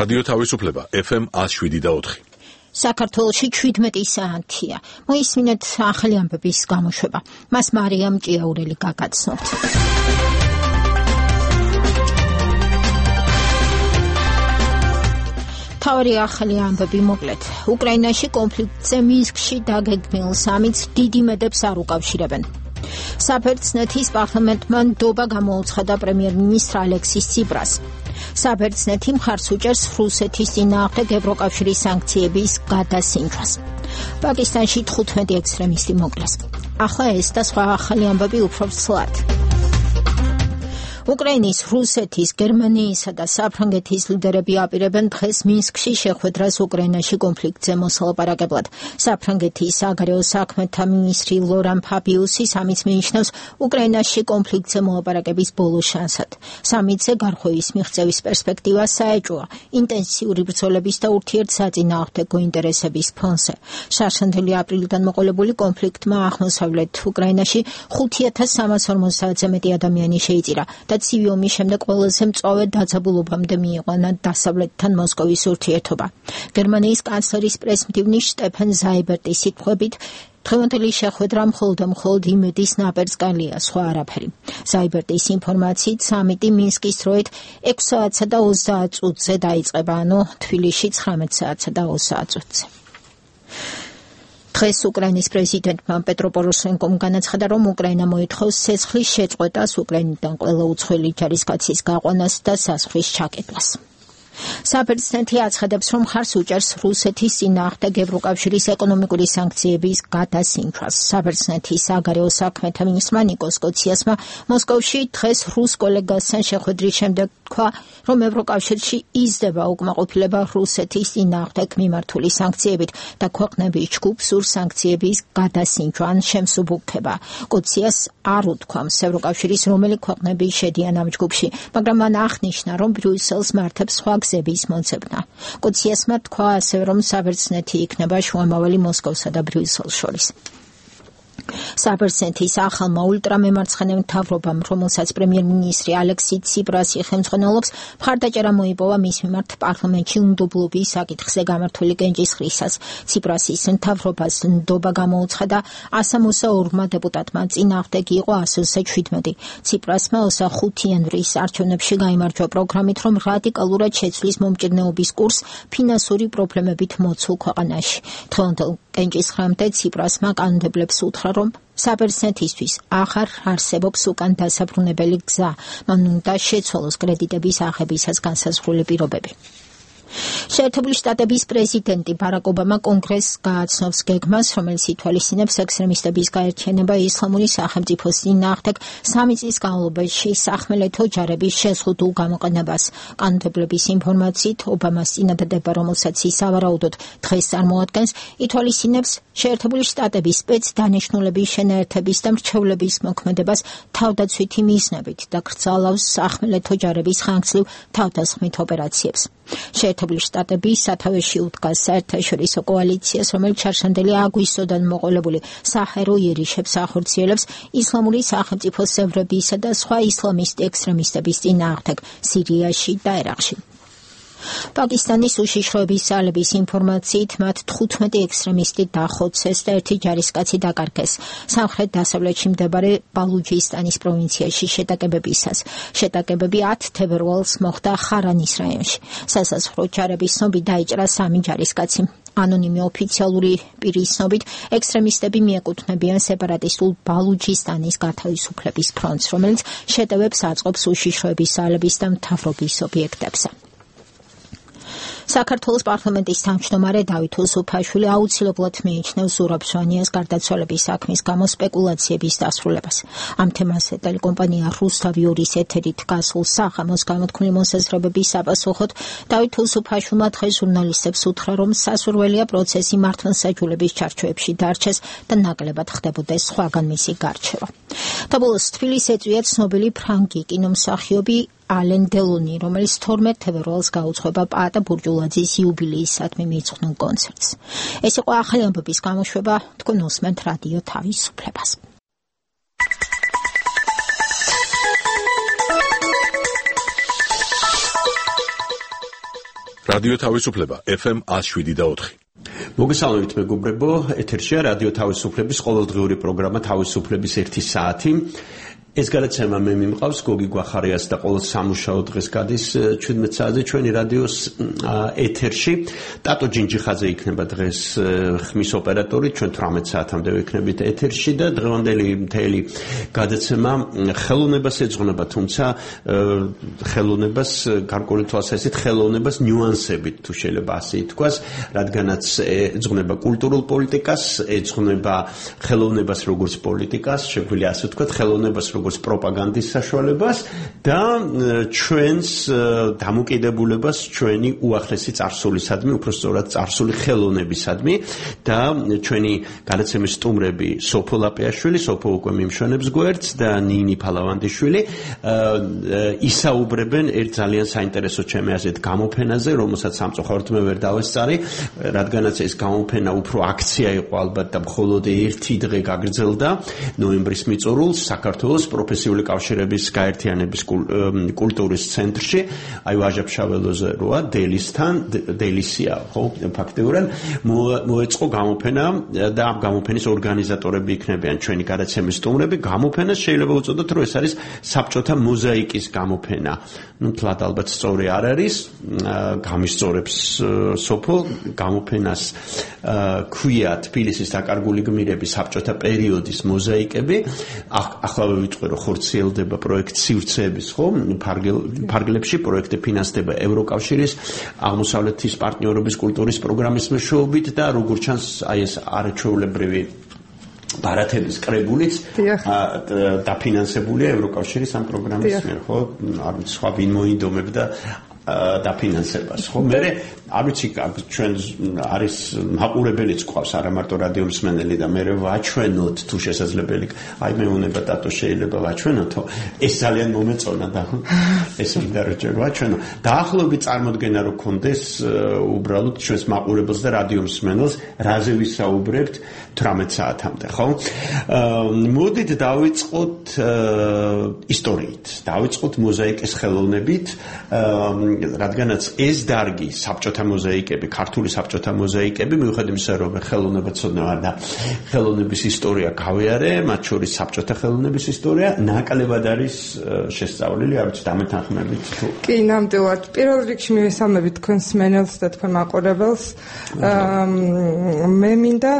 რადიო თავისუფლება FM 107.4. საქართველოში 17 საათია. მოისმინეთ ახალი ამბების გამოშვება. მას მარიამ ჭიაურელი გაგაცნობთ. თავი ახალი ამბები მოკლედ. უკრაინაში კონფლიქტზე მინსკში დაგეგმილ სამიტს დიდი მედებს არ უკავშირებენ. საბერძნეთის პარლამენტმა ნდობა გამოუცხადა პრემიერ-მინისტრ ალექსის ციბრას. საბერძნეთი მხარს უჭერს რუსეთის წინააღმდეგ ევროკავშირის სანქციების გადასინჯვას. პაკისტანში 15 ექსტრემისტი მოკლეს. ახლა ეს და სხვა ახალი ამბები უფრო ცლად. უკრაინის, რუსეთის, გერმანიისა და საფრანგეთის ლიდერები აპირებენ დღეს მინსკში შეხვედრას უკრაინაში კონფლიქტზე მოსალაპარაკებლად. საფრანგეთის საგარეო საქმეთა მინისტრი ლორან ფაბიუსი სამიტს მიიჩნევს უკრაინაში კონფლიქტზე მოლაპარაკების ბოლო შანსად. სამიტზე გარღვევის მიღწევის პერსპექტივა საეჭვოა ინტენსიური ბრძოლების და ურთიერთსაწინააღმდეგო ინტერესების ფონზე. შარშანდელი აპრილიდან მოყოლებული კონფლიქტმა აღმოსავლეთ უკრაინაში 5350-ზე მეტი ადამიანი შეიწირა. და ცივი ომის შემდეგ ყველაზე მწვავე დაძაბულობამდე მიიყვანა დასავლეთთან მოსკოვის ურთიერთობა. გერმანიის კანცლერის პრესმდივნის შტეფენ ზაიბერტის სიტყვებით, დღევანდელი შეხვედრა მხოლოდ იმედის ნაპერწკალია, სხვა არაფერი. ზაიბერტის ინფორმაციით სამიტი მინსკის დროით 6 საათსა და 30 წუთზე დაიწყება, ანუ თბილისში 19 საათსა და 30 წუთზე. დღეს უკრაინის პრეზიდენტმა პეტრო პოროშენკომ განაცხადა, რომ უკრაინა მოითხოვს ცეცხლის შეწყვეტას, უკრაინიდან ყველა უცხოელი ჯარისკაცის გაყვანას და საზღვრის ჩაკეტვას. საბერძნეთი აცხადებს, რომ მხარს უჭერს რუსეთის წინააღმდეგ ევროკავშირის ეკონომიკური სანქციების გადასინჯვას. საბერძნეთის საგარეო საქმეთა მინისტრმა ნიკოს კოციასმა მოსკოვში დღეს რუს კოლეგასთან შეხვედრის შემდეგ თქვა, რომ ევროკავშირში იზრდება უკმაყოფილება რუსეთის წინააღმდეგ მიმართული სანქციებით და ქვეყნების ჯგუფს სურს სანქციების გადასინჯვა ან შემსუბუქება. კოციას არ უთქვამს ევროკავშირის რომელი ქვეყნები შედიან ამ ჯგუფში, მაგრამ მან აღნიშნა, რომ ბრიუსელს მართებს სხვა გზების მოძებნა. კოციასმა თქვა ასევე, რომ საბერძნეთი იქნება შუამავალი მოსკოვსა და ბრიუსელს შორის. საბერძნეთის ახალმა ულტრამემარცხენე მთავრობამ, რომელსაც პრემიერ-მინისტრი ალექსი ციბრასი ხელმძღვანელობს, მხარდაჭერა მოიპოვა მის მიმართ პარლამენტში უნდობლობის საკითხზე გამართული კენჭისყრისას. ციბრასის მთავრობას ნდობა გამოუცხადა 162 დეპუტატმა, წინააღმდეგ იყო 117. ციბრასმა 25 იანვრის არჩევნებში გაიმარჯვა პროგრამით, რომ რადიკალურად შეცვლის მომჭირნეობის კურსს ფინანსური პრობლემებით მოცულ ქვეყანაში. დღევანდელ კენჭისყრამდე ციბრასმა კანონმდებლებს უთხრა, რომ საბერძნეთისთვის აღარ არსებობს უკან დასაბრუნებელი გზა, მან უნდა შეცვალოს კრედიტების აღებისას განსაზღვრული პირობები. შეერთებული შტატების პრეზიდენტი ბარაკ ობამა კონგრესს გააცნობს გეგმას, რომელიც ითვალისწინებს ექსტრემისტების გაერთიანება ისლამური სახელმწიფოს წინააღმდეგ 3 წლის განმავლობაში სახმელეთო ჯარების შეზღუდულ გამოყენებას. კანონმდებლების ინფორმაციით, ობამას წინადადება, რომელსაც ის სავარაუდოდ დღეს წარმოადგენს, ითვალისწინებს შეერთებული შტატების სპეცდანიშნულების შენაერთების და მრჩევლების მოქმედებას თავდაცვითი მიზნებით და კრძალავს სახმელეთო ჯარების ხანგრძლივ თავდასხმით ოპერაციებს. შეერთებული შტატები სათავეში უდგას საერთაშორისო კოალიციას, რომელიც შარშანდელი აგვისტოდან მოყოლებული საჰაერო იერიშებს ახორციელებს ისლამური სახელმწიფოს წევრებისა და სხვა ისლამისტი ექსტრემისტების წინააღმდეგ სირიაში და ერაყში. პაკისტანის უშიშროების ძალების ინფორმაციით, მათ 15 ექსტრემისტი დახოცეს და 1 ჯარისკაცი დაკარგეს სამხრეთ-დასავლეთში მდებარე ბალუჯისტანის პროვინციაში შეტაკებებისას. შეტაკებები 10 თებერვალს მოხდა ხარანის რაიონში. სასაზღვრო ჯარების ცნობით დაიჭრა 3 ჯარისკაცი. ანონიმი ოფიციალური პირის ცნობით, ექსტრემისტები მიეკუთვნებიან სეპარატისტულ ბალუჯისტანის გათავისუფლების ფრონტს, რომელიც შეტევებს აწყობს უშიშროების ძალების და მთავრობის ობიექტებზე. საქართველოს პარლამენტის თავმჯდომარე დავით უსუფაშვილი აუცილებლად მიიჩნევს ზურაბ ჟვანიას გარდაცვალების საქმის გამო სპეკულაციების დასრულებას. ამ თემაზე ტელეკომპანია რუსთავი 2-ის ეთერით გასულ საღამოს გამოთქმული მოსაზრებების საპასუხოდ დავით უსუფაშვილმა დღეს ჟურნალისტებს უთხრა, რომ სასურველია პროცესი მართლმსაჯულების ჩარჩოებში დარჩეს და ნაკლებად ხდებოდეს სხვაგან მისი გარჩევა. დაბოლოს თბილისს ეწვია ცნობილი ფრანგი კინომსახიობი ალენ დელონი, რომელიც 12 თებერვალს გაუძღვება პაატა ბურჯულაძის იუბილეისადმი მიძღვნილ კონცერტს. ეს იყო ახალი ამბების გამოშვება, თქვენ უსმენთ რადიო თავისუფლებას. რადიო თავისუფლება FM 107.4. მოგესალმებით მეგობრებო, ეთერშია რადიო თავისუფლების ყოველდღიური პროგრამა თავისუფლების 1 საათი. ეს გადაცემა მე მიმყავს გოგი გვახარიას და ყოველ სამუშაო დღეს გადის 17 საათზე ჩვენი რადიოს ეთერში. ტატო ჯინჯიხაძე იქნება დღეს ხმის ოპერატორი, ჩვენ 18 საათამდე ვიქნებით ეთერში და დღევანდელი მთელი გადაცემა ხელოვნებას ეძღვნება, თუმცა ხელოვნებას გარკვეული თვალსაზრისით ხელოვნებას ნიუანსებით თუ შეიძლება ასე ითქვას, რადგანაც ეძღვნება კულტურულ პოლიტიკას, ეძღვნება ხელოვნებას როგორც პოლიტიკას, შეგვიძლია ასე ვთქვათ, ხელოვნებას როგორც პროპაგანდის საშუალებას და ჩვენს დამოკიდებულებას ჩვენი უახლესი წარსულისადმი, უფრო სწორად წარსული ხელოვნებისადმი და ჩვენი გადაცემის სტუმრები სოფო ლაპიაშვილი, სოფო უკვე მიმშვენებს გვერდს და ნინი ფალავანდიშვილი ისაუბრებენ ერთ ძალიან საინტერესო ჩემი აზრით გამოფენაზე, რომელსაც სამწუხაროდ მე ვერ დავესწარი, რადგანაც ეს გამოფენა უფრო აქცია იყო ალბათ და მხოლოდ ერთი დღე გაგრძელდა ნოემბრის მიწურულს საქართველოს პროფესიული კავშირების გაერთიანების კულტურის ცენტრში, აი ვაჟა-ფშაველოზე როა დელისთან, დელისია, ხო, ფაქტიურად მოეწყო გამოფენა და ამ გამოფენის ორგანიზატორები იქნებიან ჩვენი გადაცემის სტუმრები. გამოფენას შეიძლება უწოდოთ, რომ ეს არის საბჭოთა მოზაიკის გამოფენა. თლად ალბათ სწორი არ არის, გამისწორებს სოფო გამოფენას ქვია თბილისის დაკარგული გმირების საბჭოთა პერიოდის მოზაიკები. ახლავე ვიტყვი, რომ ხორციელდება პროექტ სივრცეების, ხო, ფარგლებში პროექტი ფინანსდება ევროკავშირის აღმოსავლეთის პარტნიორობის კულტურის პროგრამის მეშვეობით და როგორც ჩანს, აი ეს არაჩვეულებრივი ბარათების კრებულიც დაფინანსებულია ევროკავშირის ამ პროგრამის მიერ, ხო, არ ვიცი სხვა ვინ მოინდომებდა დაფინანსებას, ხო? მე არ ვიცი, ჩვენ არის მაყურებელიც ყავს, არა მარტო რადიო მსმენელი და მე ვაჩვენოთ თუ შესაძლებელი. აი მე უნება ტატო შეიძლება ვაჩვენოთო. ეს ძალიან მომეწონა და ეს მინდა რომ ჯერ ვაჩვენო. დაახლოებით წარმოდგენა რომ გქონდეს უბრალოდ ჩვენს მაყურებელს და რადიო მსმენელს, რაზე ვისაუბრებთ 18 საათამდე, ხო? მოდით დავიწყოთ ისტორიით. დავიწყოთ მოზაიკის ხელოვნებით, რადგანაც ეს დარგი საბჭოთა მოზაიკები, ქართული საბჭოთა მოზაიკები, მიუხედავად იმისა, რომ ხელოვნებაცოდნეა და ხელოვნების ისტორია გავიარე, მათ შორის საბჭოთა ხელოვნების ისტორია ნაკლებად არის შესწავლილი, არ ვიცი, დამეთანხმებით თუ. კი, ნამდვილად. პირველ რიგში მივესალმებით თქვენს მსმენელს და თქვენ მაყურებელს. მე მინდა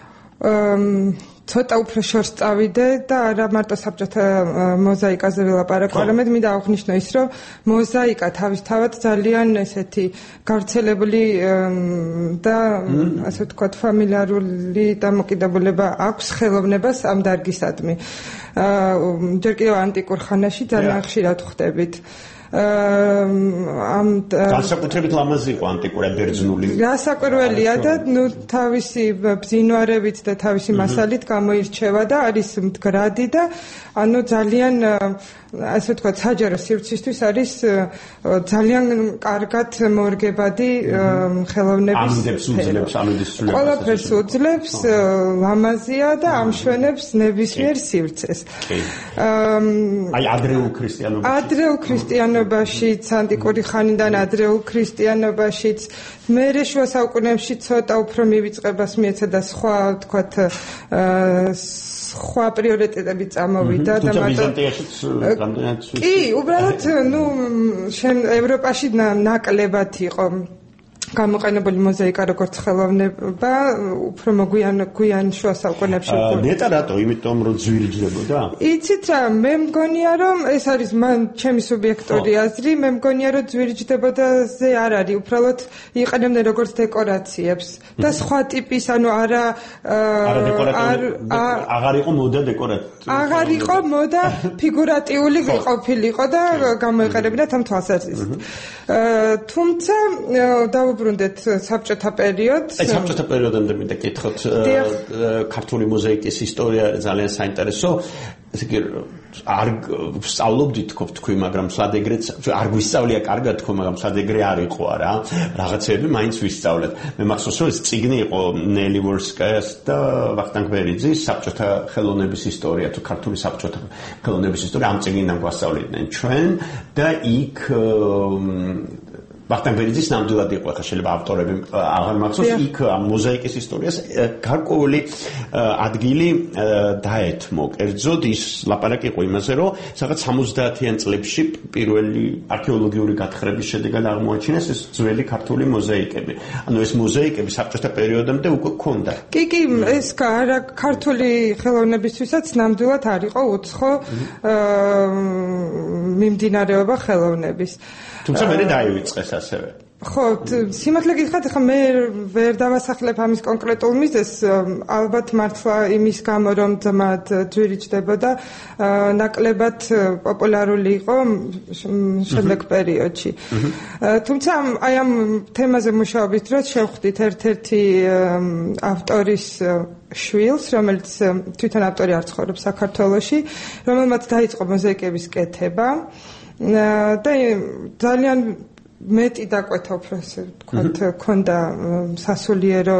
ცოტა უფრო შორს წავიდე და არა მარტო საბჭოთა მოზაიკაზე ვილაპარაკო, არამედ მინდა აღვნიშნო ის, რომ მოზაიკა თავისთავად ძალიან ესეთი გავრცელებული და ასე ვთქვათ ფამილიარული დამოკიდებულება აქვს ხელოვნებას ამ დარგისადმი. ჯერ კიდევ ანტიკურ ხანაში ძალიან ხშირად ხვდებით. განსაკუთრებით ლამაზი იყო ანტიკურად ბერძნული. გასაკვირველია და ნუ თავისი ბზინვარებით და თავისი მასალით გამოირჩევა და არის მდგრადი და ანუ ძალიან ასე ვთქვათ საჯარო სივრცისთვის არის ძალიან კარგად მორგებადი ხელოვნების ყველაფერს უძლებს, ლამაზია და ამშვენებს ნებისმიერ სივრცეს. აი ადრეულ ქრისტიანობაშიც, ანტიკური ხანიდან ადრეულ ქრისტიანობაშიც, მერე შუა საუკუნეებში ცოტა უფრო მივიწყებას მიეცა და სხვა ვთქვათ სხვა პრიორიტეტები წამოვიდა და ბიზანტიაშიც რამდენად კი, უბრალოდ ნუ ევროპაში ნაკლებად იყო გამოყენებული მოზაიკა როგორც ხელოვნება, უფრო გვიან შუა საუკუნეებში. ნეტა რატო? იმიტომ რომ ძვირიჯდებოდა? იცით რა, მე მგონია რომ ეს არის ჩემი სუბიექტური აზრი, მე მგონია რომ ძვირიჯდებოდაზე არ არის, უბრალოდ იყენებდნენ როგორც დეკორაციებს და სხვა ტიპის, ანუ არა აღარ იყო მოდა დეკორატიული. აღარ იყო მოდა ფიგურატიული ყოფილიყო და გამოიყენებდა ამ თვალსაზრისით. თუმცა დავუბრუნდეთ საბჭოთა პერიოდს. აი საბჭოთა პერიოდამდე მინდა გითხოთ ქართული მოზაიკის ისტორია ძალიან საინტერესო. ესე იგი არ სწავლობდით თქვი, მაგრამ სადეგრეც არ გვისწავლია კარგად თქო, მაგრამ სადეგრე არ იყო არა. რაღაცები მაინც ვისწავლეთ. მე მახსოვს რომ ეს წიგნი იყო ნელი ვორსკაიას და ვახტანგ ბერიძის საბჭოთა ხელოვნების ისტორია თუ ქართული საბჭოთა ხელოვნების ისტორია ამ წიგნიდან გვასწავლიდნენ ჩვენ და იქ ვახტანგ ბერიძის ნამდვილად იყო, ახლა შეიძლება ავტორები აღარ მახსოვს, იქ მოზაიკის ისტორიას გარკვეული ადგილი დაეთმო. კერძოდ ის ლაპარაკი იყო იმაზე, რომ სადღაც 70-იან წლებში პირველი არქეოლოგიური გათხრების შედეგად აღმოაჩინეს ეს ძველი ქართული მოზაიკები. ანუ ეს მოზაიკები საბჭოთა პერიოდამდე უკვე ჰქონდა. კი, ეს ქართული ხელოვნებისთვისაც ნამდვილად არ იყო უცხო მიმდინარეობა ხელოვნების. თუმცა მე დაივიწყეს ასევე. ხო, სიმართლე გითხრათ, ახლა მე ვერ დავასახლებ ამის კონკრეტულ მიზეზს, ალბათ მართლა იმის გამო, რომ ძმად ძვირიჭდებოდა, ნაკლებად პოპულარული იყო შემდეგ პერიოდში. თუმცა აი ამ თემაზე მუშაობის დროს შევხვდით ერთ-ერთი ავტორის შვილს, რომელიც თვითონ ავტორი არ ცხოვრობს საქართველოში, რომელმაც დაიწყო მოზაიკების კეთება და ძალიან მეტი დაკვეთა უფრო ასე ვთქვათ, ქონდა სასულიერო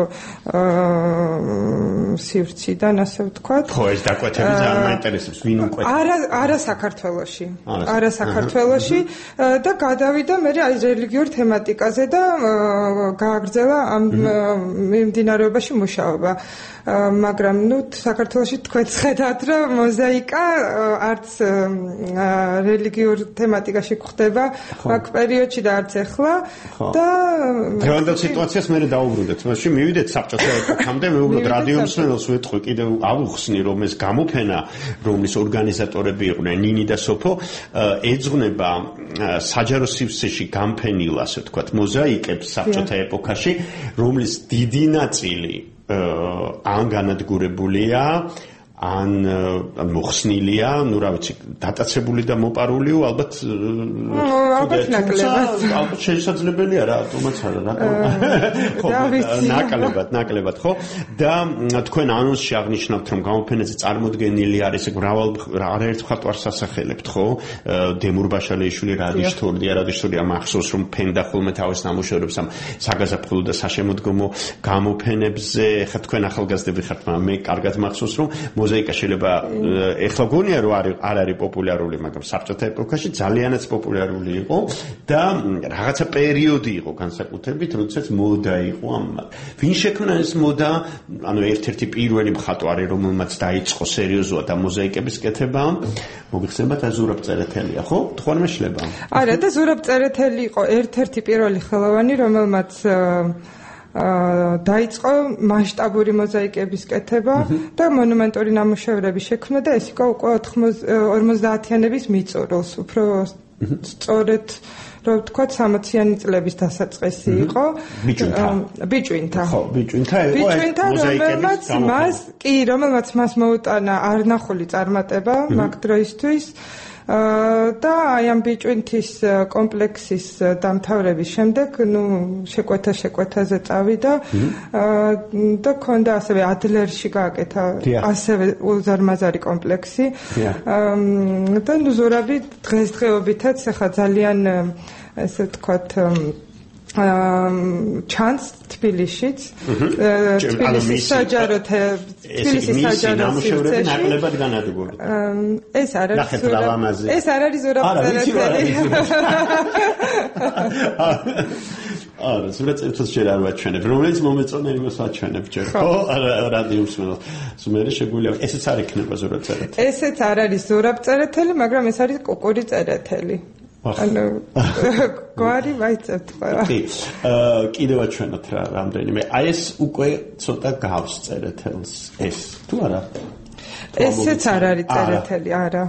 სივრციდან, ასე ვთქვათ. ხო, ეს დაკვეთები ძალიან მაინტერესებს, ვინ უკვეთა? არა საქართველოში. არა საქართველოში და გადავიდა მე აი რელიგიურ თემატიკაზე და გააგრძელა ამ მიმდინარეობაში მუშაობა. მაგრამ საქართველოში თქვენ ხედავთ, რომ მოზაიკა არც რელიგიურ თემატიკაში გვხდება აქ პერიოდში და არც ეხლა და დღევანდელ სიტუაციას მე დავუბრუნდეთ. მაშინ მივიდეთ საბჭოთა ეპოქამდე, მე უბრალოდ რადიო მსმენელს ვეთქვი, კიდევ ავუხსნი, რომ ეს გამოფენა, რომლის ორგანიზატორები იყვნენ ნინი და სოფო, ეძღვნება საჯარო სივრცეში გამფენილ, ასე ვთქვათ, მოზაიკებს საბჭოთა ეპოქაში, რომლის დიდი ნაწილი ან განადგურებულია, ან მოხსნილია, ნუ რა ვიცი, დატაცებული და მოპარულიო, ალბათ ალბათ შესაძლებელია რა, თუმცა არა, ხო, ნაკლებად, ხო? და თქვენ ანონსში აღნიშნავთ, რომ გამოფენაზე წარმოდგენილი არის არაერთ მხატვარს ასახელებთ, ხო? დემურ ბაშალეიშვილი რადიშტორია მახსოვს, რომ ფენდა ხოლმე თავის ნამუშევრებს ამ საგაზაფხულო და საშემოდგომო გამოფენებზე, ხა თქვენ ახალგაზრდები ხართ, მაგრამ მე კარგად მახსოვს, რომ მოზაიკა შეიძლება ეხლა გონია რომ არ არის პოპულარული, მაგრამ საბჭოთა ეპოქაში ძალიანაც პოპულარული იყო და რაღაცა პერიოდი იყო განსაკუთრებით, როდესაც მოდა იყო ამ. ვინ შექმნა ეს მოდა? ანუ ერთ-ერთი პირველი მხატვარი, რომელმაც დაიწყო სერიოზულად ამ მოზაიკების კეთება, მოგიხსენებათ ზურაბ წერეთელია, ხო? თქვენ შეიძლება? არა, და ზურაბ წერეთელი იყო ერთ-ერთი პირველი ხელოვანი, რომელმაც დაიწყო მასშტაბური მოზაიკების კეთება და მონუმენტური ნამუშევრები შექმნა და ეს იყო უკვე 50-იანების მიწურულს, უფრო სწორედ რომ ვთქვათ 60-იანი წლების დასაწყისი იყო ბიჭვინთა. ხო, ბიჭვინთა იყო მოზაიკების რომელმაც მას მოუტანა არნახული წარმატება მაგ დროისთვის. და აი ამ ბიჭვინთის კომპლექსის დამთავრების შემდეგ, შეკვეთაზე წავიდა და ქონდა ასევე ადლერში გააკეთა ასევე უზარმაზარი კომპლექსი. და ზურაბი დღესდღეობითაც ახლა ძალიან ესე ვთქვათ ჩანს თბილისშიც, თბილისის საჯარო ნამუშევრები ნაკლებად განადგურდა. ეს არ არის ზურაბ წერეთელი. არა, ზურაბ წერეთელს ჯერ არ ვაჩვენებ, რომელიც მომეწონა იმას ვაჩვენებ ჯერ. ხო, რადიო მსმენელს. მე შეგვიძლია, ესეც არ იქნება ზურაბ წერეთელი. ესეც არ არის ზურაბ წერეთელი, მაგრამ ეს არის კუკური წერეთელი. ანუ გვარი ვაიცებთ ყველა. კი, კიდევ ვაჩვენოთ რა რამდენიმე. აი ეს უკვე ცოტა გავს წერეთელს ეს. თუ არა? ესეც არ არის წერეთელი, არა.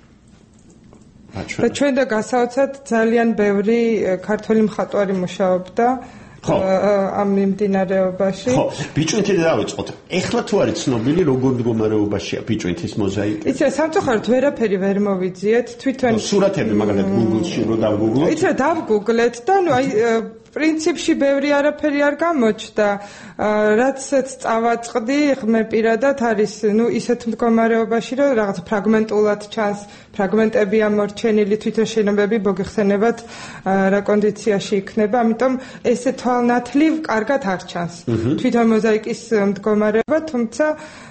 და ჩვენ და გასაოცრად ძალიან ბევრი ქართველი მხატვარი მუშაობდა ამ მიმდინარეობაში. ხო, ბიჭვინთიდან დავიწყოთ. ეხლა თუ არის ცნობილი როგორ მდგომარეობაშია ბიჭვინთის მოზაიკა? იცი, სამწუხაროდ ვერაფერი ვერ მოვიძიეთ, თვითონ სურათები მაგალითად Google-ში რო დავგუგლოთ. იცი, დავგუგლეთ და აი პრინციპში ბევრი არაფერი არ გამოჩნდა. რაც წავაწყდი, მე პირადად არის, ისეთ მდგომარეობაში, რომ რაღაც ფრაგმენტულად ჩანს, ფრაგმენტებია მორჩენილი, თვითონ შენობები მოგეხსენებათ რა კონდიციაში იქნება, ამიტომ ესე თვალნათლივ კარგად არ ჩანს. თვითონ მოზაიკის მდგომარეობა, თუმცა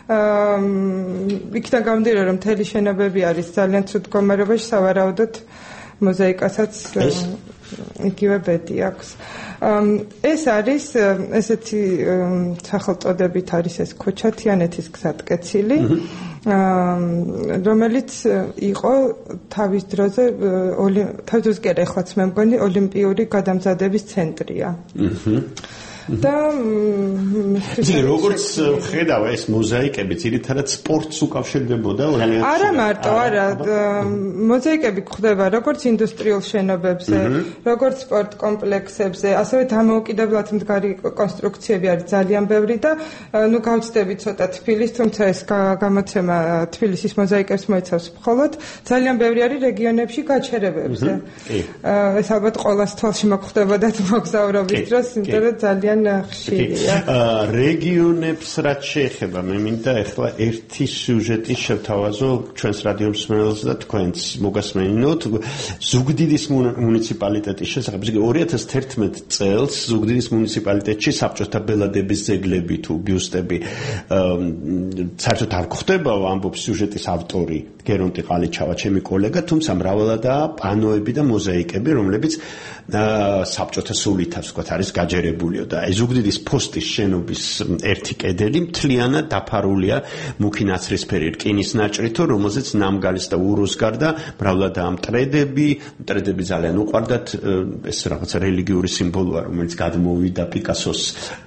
იქიდან გამომდინარე, რომ მთელი შენობები არის ძალიან ცუდ მდგომარეობაში, სავარაუდოდ მოზაიკასაც იგივე ბედი აქვს. ეს არის ესეთი სახელწოდებით არის ეს ქოჩა თიანეთის გზატკეცილი, რომელიც იყო თავის დროზე კი არა, ეხლაც მე მგონი ოლიმპიური გადამზადების ცენტრია. და როგორც ხედავ ეს მოზაიკები ძირითადად სპორტს უკავშირდებოდა არა მარტო არა მოზაიკები გვხდება როგორც ინდუსტრიულ შენობებზე როგორც სპორტ კომპლექსებზე ასევე დამოუკიდებლად მდგარი კონსტრუქციები არის ძალიან ბევრი და ნუ გავწდები ცოტა თბილის თუმცა ეს გამოცემა თბილისის მოზაიკებს მოიცავს მხოლოდ ძალიან ბევრი არის რეგიონებში გაჩერებებზე ეს ალბათ ყოველას თვალში მოგხვდებოდა მოგზაურობის დროს იმიტომ რომ ძალიან რეგიონებს რაც შეეხება მე მინდა ახლა ერთი სიუჟეტი შევთავაზო ჩვენს რადიო მსმენელს და თქვენს მოგასმენინოთ ზუგდიდის მუნიციპალიტეტის შესახებ 2011 წელს ზუგდიდის მუნიციპალიტეტში საბჭოთა ბელადების ძეგლები თუ ბიუსტები საერთოდ არ გვხდება ამბობს სიუჟეტის ავტორი გერონტი ყალიჩავა ჩემი კოლეგა თუმცა მრავალადაა პანოები და მოზაიკები რომლებიც საბჭოთა სულითავს ვთქვათ არის გაჯერებულიო და ზუგდიდის ფოსტის შენობის ერთი კედელი მთლიანად დაფარულია მუქი ნაცრისფერი რკინის ნაჭრითო რომელზეც ნამგალის და უროს გარდა მრავლადაა მტრედები ძალიან უყვარდათ ეს რაღაცა რელიგიური სიმბოლოა რომელიც გადმოვიდა პიკასოს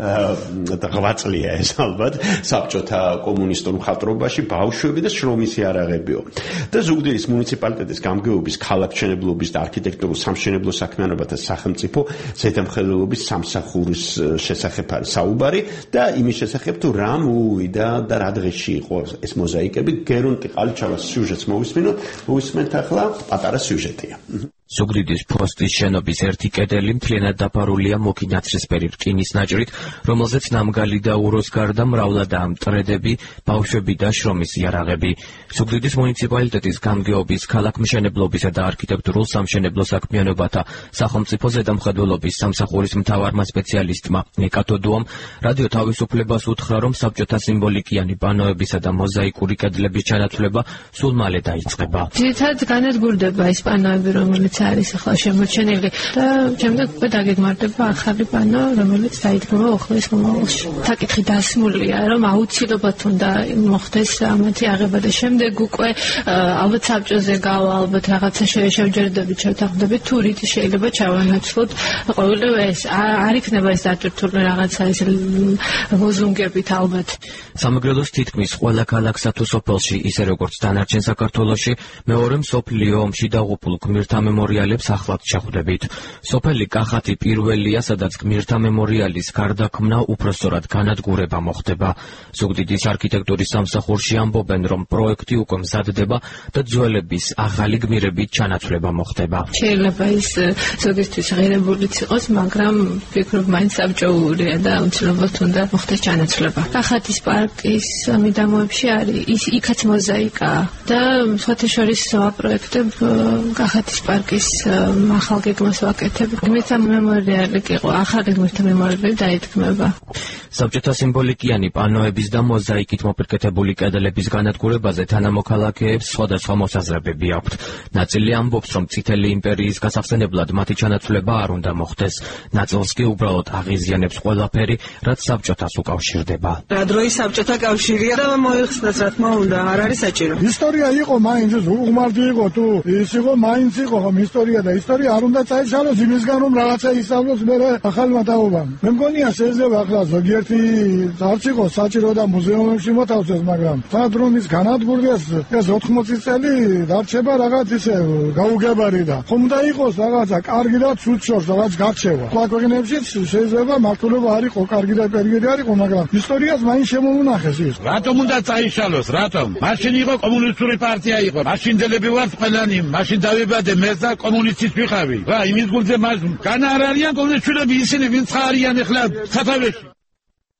ღვაწლია ეს ალბათ საბჭოთა კომუნისტურ მხატვრობაში ბავშვები და შრომის იარაღებიო და ზუგდიდის მუნიციპალიტეტის გამგეობის ქალაქმშენებლობის და არქიტექტურულ სამშენებლო საქმიანობათა სახელმწიფო ზედამხედველობის სამსახურის შესახებ არის საუბარი და იმის შესახებ თუ რა მოვიდა და რა დღეში იყო ეს მოზაიკები გერონტი ყალიჩავას სიუჟეტს მოვისმენთ ახლა პატარა სიუჟეტია ზუგდიდის ფოსტის შენობის ერთი კედელი მთლიანად დაფარულია მუქი ნაცრისფერი რკინის ნაჭრით, რომელზეც ნამგალი და უროს გარდა მრავლადაა მტრედები, ბავშვები და შრომის იარაღები. ზუგდიდის მუნიციპალიტეტის გამგეობის, ქალაქმშენებლობისა და არქიტექტურულ სამშენებლო საქმიანობათა სახელმწიფო ზედამხედველობის სამსახურის მთავარმა სპეციალისტმა ნიკატოდუამ რადიო თავისუფლებას უთხრა, რომ საბჭოთა სიმბოლიკიანი პანოებისა და მოზაიკური კედლების ჩანაცვლება სულ მალე დაიწყება. ძირითადად განადგურდება ეს პანოები, რომელიც არის ახლა შემორჩენილი და შემდეგ უკვე დაგეგმარდება ახალი პანო, რომელიც დაიდგება უხლის მომავალში. საკითხი დასმულია, რომ აუცილებლად უნდა მოხდეს ამათი აღება და შემდეგ უკვე ალბათ საბჭოზე გავა, ალბათ რაღაცა შევჯერდებით, შევთანხმდებით, თუ რითი შეიძლება ჩავანაცვლოთ. ყოველივე ეს არ იქნება ეს დატვირთული რაღაცა ეს ლოზუნგებით ალბათ. სამეგრელოს თითქმის ყველა ქალაქსა თუ სოფელში, ისე როგორც დანარჩენ საქართველოში, მეორე მსოფლიო ომში დაღუპულ გმირთა მემორიალებს ახლად შეხვდებით. სოფელი კახათი პირველია, სადაც გმირთა მემორიალის გარდაქმნა უпроსწორად განადგურება მოხდება. ზუგდიდის არქიტექტურის სამსახურში ამბობენ, რომ პროექტი უკვე მზადდება და ძველების ახალი გმირებით ჩანაცვლება მოხდება. შეიძლება ის ზოგისთვის ღირებულიც იყოს, მაგრამ ვფიქრობ, მაინც საბჭოურია და აუცილებლად უნდა მოხდეს ჩანაცვლება. კახათის პარკის მიდამოებში არის იქაც მოზაიკა და სხვათა შორის ვაპროექტებ კახათის პარკის ახალ გეგმას ვაკეთებ. გმირთა მემორიალი კი იყო, ახალი გმირთა მემორიალი დაითქმება. საბჭოთა სიმბოლიკიანი პანოების და მოზაიკით მოპირკეთებული კედლების განადგურებაზე თანამოქალაქეებს სხვადასხვა მოსაზრებები აქვთ. ნაწილი ამბობს, რომ წითელი იმპერიის გასახსენებლად მათი ჩანაცვლება არ უნდა მოხდეს. ნაწილს კი უბრალოდ აღიზიანებს ყველაფერი, რაც საბჭოთას უკავშირდება. რა დროის საბჭოთა კავშირია და მოიხსნას, რა თქმა უნდა, არ არის საჭირო. ისტორია იყო მაინც, უღმარდი იყო თუ ის იყო მაინც იყო ხომ ისტორია და ისტორია არ უნდა წაეშალოს იმისგან რომ რაღაცა ისწავლოს მერე ახალმა თაობამ. მე მგონია შეიძლება ახლა ზოგიერთი არც იყო საჭირო და მუზეუმებში მოთავსეს, მაგრამ თად რომ ის განადგურდეს ეს 80 წელი დარჩება რაღაც ისე გაუგებარი და ხომ და იყოს რაღაცა კარგი და ცუდ შორს რაღაც გარჩევა. ქვეყნებშიც შეიძლება მართლობა არ იყო კარგი და პერიოდი არ იყო, მაგრამ ისტორიას მაინც შემოუნახეს ის. რატომ უნდა წაიშალოს? რატომ? მაშინ იყო კომუნისტური პარტია იყო. მაშინ დელები ვართ ყველანი, მაშინ დავიბადე მე და კომუნისტის ვიყავი. რა, იმის გულზე მას განა არ არიან კომუნისტები ისინი ვინც არიან ახლა სათავეში.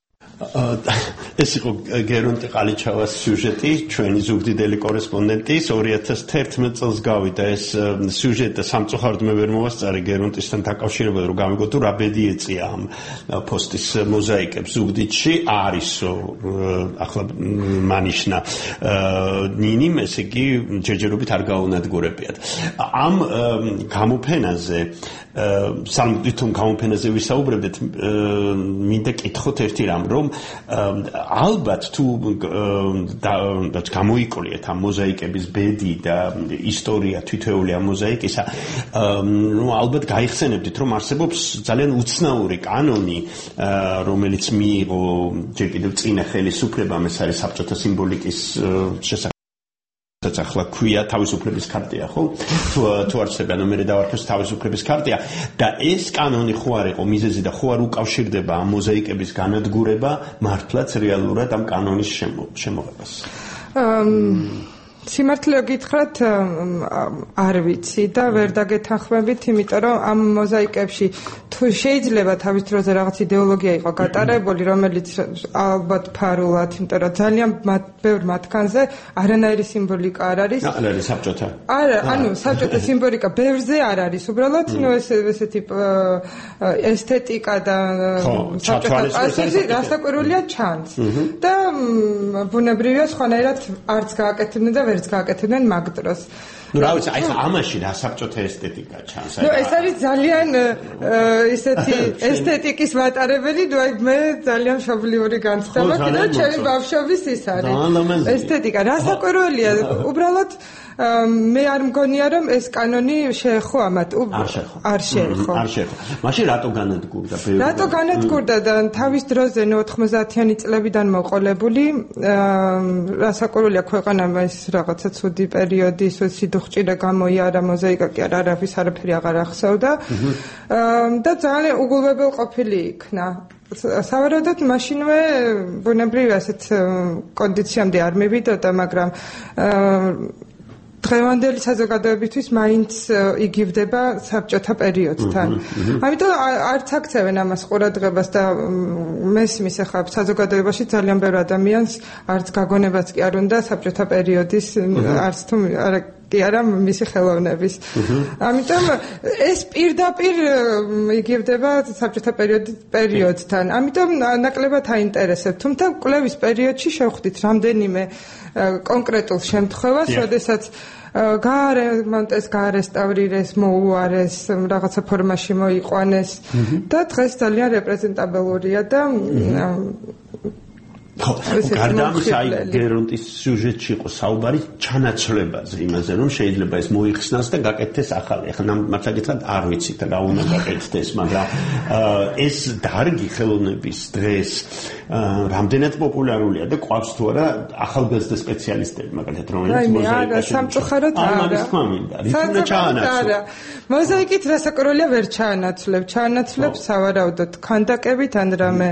ეს იყო გერონტი ყალიჩავას სიუჟეტი, ჩვენი ზუგდიდელი კორესპონდენტის 2011 წელს გავიდა ეს სიუჟეტი და სამწუხაროდ მე ვერ მოვასწარე გერონტისთან დაკავშირებულად, რომ გამიგო თუ რა ბედი ეწია ამ პოსტის მოზაიკებს ზუგდიდში არისო ახლა მანიშნა ნინიმ, ესე იგი ჯერჯერობით არ გაუნადგურებიათ. ამ გამოფენაზე სამ გამოფენაზე ვისაუბრებდით, მინდა კითხოთ ერთი რამ, რომ ალბათ თუ გამოიკლიეთ ამ მოზაიკების ბედი და ისტორია თითოეული ამ მოზაიკისა, ალბათ გაიხსენებდით, რომ არსებობს ძალიან უცნაური კანონი, რომელიც მიიღო ჯერ კიდევ წინა ხელისუფლებამ, ეს არის საბჭოთა სიმბოლიკის შესახებ ახლა ქვია თავისუფლების ქარტია, ხო? თუ არ ვცდები, ანუ მე დავარქვეს თავისუფლების ქარტია და ეს კანონი ხო არ იყო მიზეზი და ხო არ უკავშირდება ამ მოზაიკების განადგურება მართლაც რეალურად ამ კანონის შემოღებას. სიმართლე გითხრათ, არ ვიცი და ვერ დაგეთანხმებით, იმიტომ რომ ამ მოზაიკებში თუ შეიძლება თავის დროზე რაღაც იდეოლოგია იყო გატარებული, რომელიც ალბათ ფარულად, იმიტომ რომ ძალიან ბევრ მათგანზე არანაირი სიმბოლიკა არ არის. არ არის საბჭოთა. არა, ანუ საბჭოთა სიმბოლიკა ბევრზე არ არის, უბრალოდ ესეთი ესთეტიკა და საბჭოთა პასუხი რასაკვირველია ჩანს. და ბუნებრივია სხვანაირად არც გააკეთებდნენ და ვერც გააკეთებდნენ მაგ დროს. Ну, რა ვიცი, აი ხა ამაში რა საბჭოთა ესთეტიკა ჩანს. Ну, ეს არის ძალიან ისეთი ესთეტიკის მატარებელი, ну, აი მე ძალიან მშობლიური განცდა მაქვს და ჩემი ბავშვობის ის არის. ესთეტიკა, რასაკვირველია, უბრალოდ მე არ მგონია რომ ეს კანონი შეეხო ამათ. არ შეეხო. მაშინ რატო განადგურდა? რატო განადგურდა და თავის დროზე 90-იანი წლებიდან მოყოლებული, რასაკვირველია ქვეყანამ ეს რაღაცა ცუდი პერიოდი, სიდუხჭირე გამოიარა, მოზაიკა კი არავის არაფერი აღარ ახსოვდა. და ძალიან უგულვებელ ყოფილი იქნა. სავარაუდოდ მაშინვე ბუნებრივია ასეთ კონდიციამდე არ მივიდოდა, მაგრამ დღევანდელი საზოგადოებისთვის მაინც იგივდება საბჭოთა პერიოდთან. ამიტომ არც აქცევენ ამას ყურადღებას და მესმის ახლა საზოგადოებაში ძალიან ბევრ ადამიანს არც გაგონებაც კი არ უნდა საბჭოთა პერიოდის არც თუ კი არა მისი ხელოვნების. ამიტომ ეს პირდაპირ იგივდება საბჭოთა პერიოდთან. ამიტომ ნაკლებად აინტერესებს. თუმცა კვლევის პერიოდში შევხვდით რამდენიმე კონკრეტულ შემთხვევას, როდესაც გაარემონტეს, გაარესტავრირეს, მოუარეს, რაღაცა ფორმაში მოიყვანეს და დღეს ძალიან რეპრეზენტაბელურია და გარდა ამისა, აი გერონტის სიუჟეტში იყო საუბარი ჩანაცვლებაზე, იმაზე რომ შეიძლება ეს მოიხსნას და გაკეთდეს ახალი. ახლა მართლა გითხრათ არ ვიცით რა უნდა გაკეთდეს, მაგრამ ეს დარგი ხელოვნების დღეს რამდენად პოპულარულია და ყვავს თუ არა ახალგაზრდა სპეციალისტები, მაგალითად, რომელიც მოზაიკაში სამწუხაროდ არა. მოზაიკით რასაკვირველია ვერ ჩაანაცვლებ სავარაუდოდ ქანდაკებით ან რამე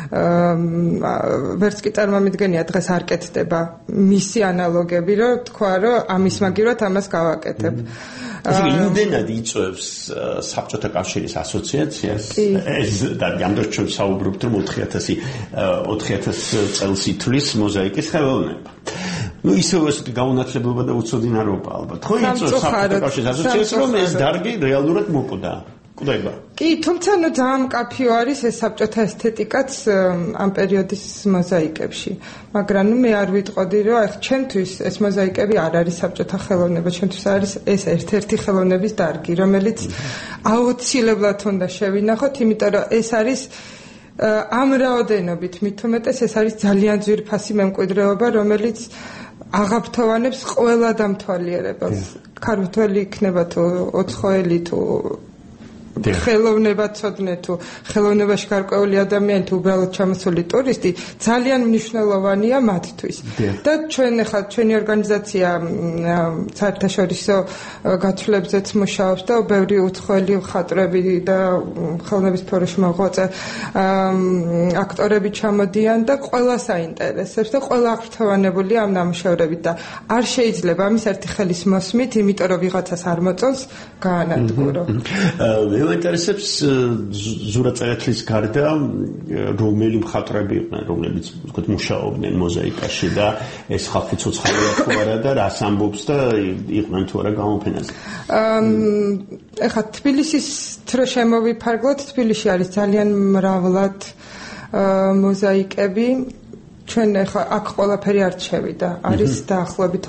ვერც კი წარმომიდგენია დღეს არ კეთდება მისი ანალოგები, რომ თქვა, რომ ამის მაგივრად ამას გავაკეთებ. ესე იგი, იმდენად იწვევს საბჭოთა კავშირის ასოციაციას, ეს და ამ დროს ჩვენ საუბრობთ, რომ 4000 წელს ითვლის მოზაიკის ხელოვნება. Ну, ისევ ეს გაუნათლებობა და უცოდინარობა ალბათ. ხო იწვევს საბჭოთა კავშირის ასოციაციას, რომ ეს დარგი რეალურად მოკვდა. კვდება. კი, თუმცა ნუ ძალიან მკაფიო არის ეს საბჭოთა ესთეტიკაც ამ პერიოდის მოზაიკებში. მაგრამ ნუ მე არ ვიტყოდი, რომ აი ჩემთვის ეს მოზაიკები არ არის საბჭოთა ხელოვნება, ჩემთვის არის ეს ერთ-ერთი ხელოვნების დარგი, რომელიც აუცილებლად უნდა შევინახოთ, იმიტომ რომ ეს არის ამ რაოდენობით, მით უმეტეს ეს არის ძალიან ძვირფასი მემკვიდრეობა, რომელიც აღაფრთოვანებს ყველა დამთვალიერებას. ქართველი იქნება თუ ოცხოელი თუ ხელოვნება ცოდნე თუ ხელოვნებაში გარკვეული ადამიანი თუ უბრალოდ ჩამოსული ტურისტი ძალიან მნიშვნელოვანია მათთვის. და ჩვენი ორგანიზაცია საერთაშორისო გაცვლებზეც მუშაობს და ბევრი უცხოელი მხატვრები და ხელოვნების ფორუმში მოღვაწე აქტორები ჩამოდიან და ყველას აინტერესებს და ყველა აღფრთოვანებულია ამ ნამუშევრებით და არ შეიძლება ამის ერთი ხელის მოსმით, იმიტომ რომ ვიღაცას არ მოწონს გაანადგურო. მე მაინტერესებს ზურაბ წერეთლის გარდა რომელი მხატვრები იყვნენ, რომლებიც ვთქვათ მუშაობდნენ მოზაიკაში და ეს ხალხი ცოცხალია თუ არა და რას ამბობს და იყვნენ თუ არა გამოფენაზე. ეხლა თბილისის თრო შემოვიფარგლოთ, თბილისში არის ძალიან მრავლად მოზაიკები. ჩვენ ეხლა აქ ყველაფერი არ შევიდა. არის დაახლოებით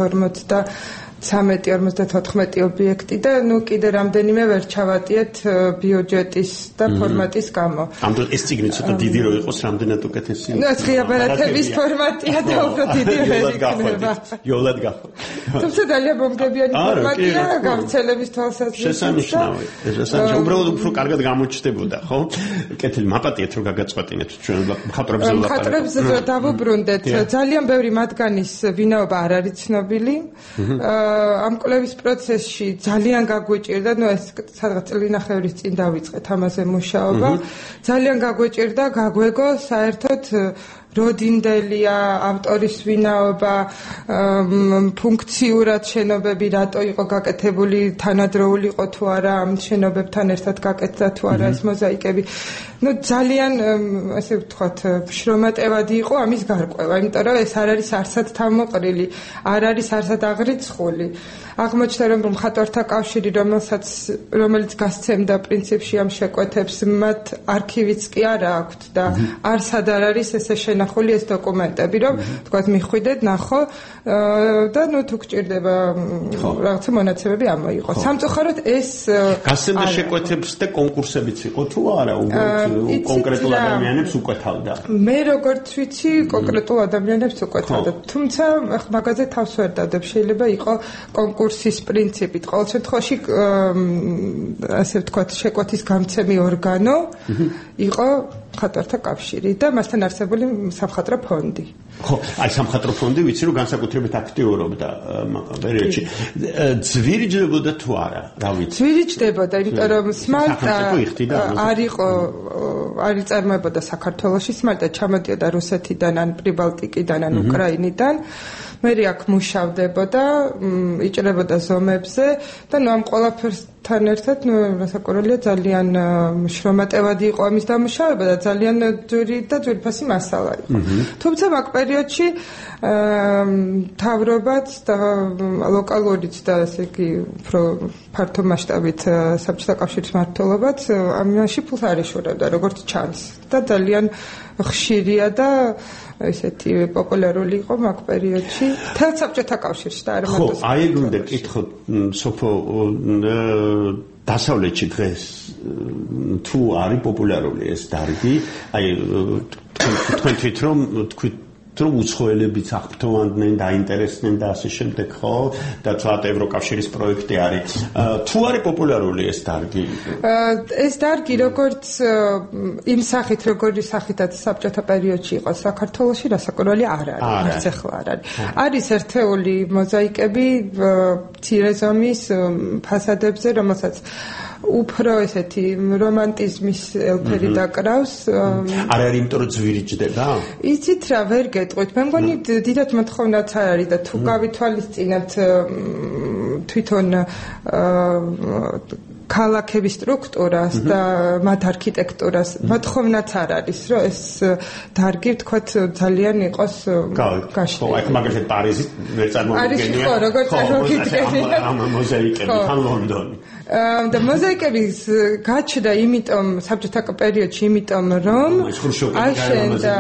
53-54 ობიექტი და კიდე რამდენიმე ვერ ჩავატიეთ ბიუჯეტის და ფორმატის გამო. ამიტომ ეს წიგნი ცოტა დიდი რო იყოს, რამდენად უკეთესი. ღია ბარათების ფორმატია და უფრო დიდი ვერ იქნება. იოლად გახოთ. თუმცა ძალიან მომგებიანი ფორმატია, გავრცელების თვალსაზრისით. შესანიშნავი. შესანიშნავი. უბრალოდ უფრო კარგად გამოჩნდებოდა, ხო? კეთილი, მაპატიეთ რომ გაგაწყვეტინეთ ჩვენ მხატვრებზე ლაპარაკობთ. მხატვრებზე დავუბრუნდეთ. ძალიან ბევრი მათგანის ვინაობა არ არის ცნობილი. ამ კვლევის პროცესში ძალიან გაგვეჭირდა, ეს სადღაც წლინახევრის წინ დავიწყეთ ამაზე მუშაობა. ძალიან გაგვეჭირდა, გაგვეგო საერთოდ როდინდელია ავტორის ვინაობა, ფუნქციურად შენობები რატო იყო გაკეთებული, თანადროული იყო თუ არა, ამ შენობებთან ერთად გაკეთდა თუ არა ეს მოზაიკები. ძალიან ასე ვთქვათ, შრომატევადი იყო ამის გარკვევა, იმიტომ რომ ეს არ არის არსად თავმოყრილი, არ არის არსად აღრიცხული. აღმოჩნდა რომ მხატვართა კავშირი, რომელიც გასცემდა პრინციპში ამ შეკვეთებს, მათ არქივიც კი არ აქვთ და არსად არ არის ესე შენახული ეს დოკუმენტები, რომ თქვათ მიხვიდეთ, ნახო და თუ გჭირდება რაღაცა მონაცემები ამოიღო. სამწუხაროდ ეს გასცემდა შეკვეთებს და კონკურსებიც იყო თუ არა, კონკრეტულ ადამიანებს უკეთავდა. მე როგორც ვიცი, კონკრეტულ ადამიანებს უკეთავდა. თუმცა მაგაზე თავს ვერ დადებ, შეიძლება იყო კონკურსის პრინციპით. ყოველ შემთხვევაში ასე ვთქვათ, შეკვეთის გამცემი ორგანო იყო მხატვართა კავშირი და მასთან არსებული სამხატვრო ფონდი. ხო, აი სამხატვრო ფონდი ვიცი რომ განსაკუთრებით აქტიურობდა პერიოდში. ძვირიჯდებოდა თუ არა, რა ვიცი. ძვირიჯდებოდა, იმიტომ რომ სმალტა არ იწარმოებოდა საქართველოში, სმალტა ჩამოდიოდა რუსეთიდან, ან პრიბალტიკიდან, ან უკრაინიდან. მერი აქ მუშავდებოდა, იჭრებოდა ზომებზე და ამ ყველაფერთან ერთად რასაკვირველია ძალიან შრომატევადი იყო ამის დამუშავება და ძალიან ძვირფასი მასალა იყო. თუმცა მაგ პერიოდში მთავრობაც და ლოკალურიც და ესე იგი უფრო ფართო მასშტაბით საბჭოთა კავშირის მმართველობაც ამაში ფულს არ ეშორებდა, როგორც ჩანს და ძალიან ხშირია და ესეთი პოპულარული იყო მაგ პერიოდში თელ საბჭოთა კავშირში და არა მარტო. ხო, აი გუნდა კითხოთ სოფო დასავლეთში დღეს თუ არის პოპულარული ეს დარგი, აი თქვენ თვითონ თქვით რომ უცხოელებიც აღფრთოვანდნენ, დაინტერესდნენ და ასე შემდეგ, ხო? და თვათ ევროკავშირის პროექტი არის. თუ არის პოპულარული ეს დარგი? ეს დარგი როგორც იმ სახით, როგორი სახითაც საბჭოთა პერიოდში იყო საქართველოში, რასაკვირველი არ არის, არც ახლა არ არის. არის ერთეული მოზაიკები მცირე ზომის ფასადებზე, რომელსაც უფრო ესეთი რომანტიზმის ელფერი დაკრავს. არ არის იმიტომ რომ ძვირიჯდება? იცით რა, ვერ გეტყვით. მე მგონი დიდად მოთხოვნაც არ არის და თუ გავითვალისწინებთ თვითონ ქალაქების სტრუქტურას და მათ არქიტექტურას, მოთხოვნაც არ არის, რომ ეს დარგი ვთქვათ ძალიან იყოს გაშლილი. ხო, აი მაგალითად პარიზი ვერ წარმოვიდგენია. არის ხო, როგორ წარმოვიდგენია. ამ მოზაიკები თან ლონდონი. და მოზაიკების გაჩნდა იმიტომ საბჭოთა პერიოდში, იმიტომ რომ აშენდა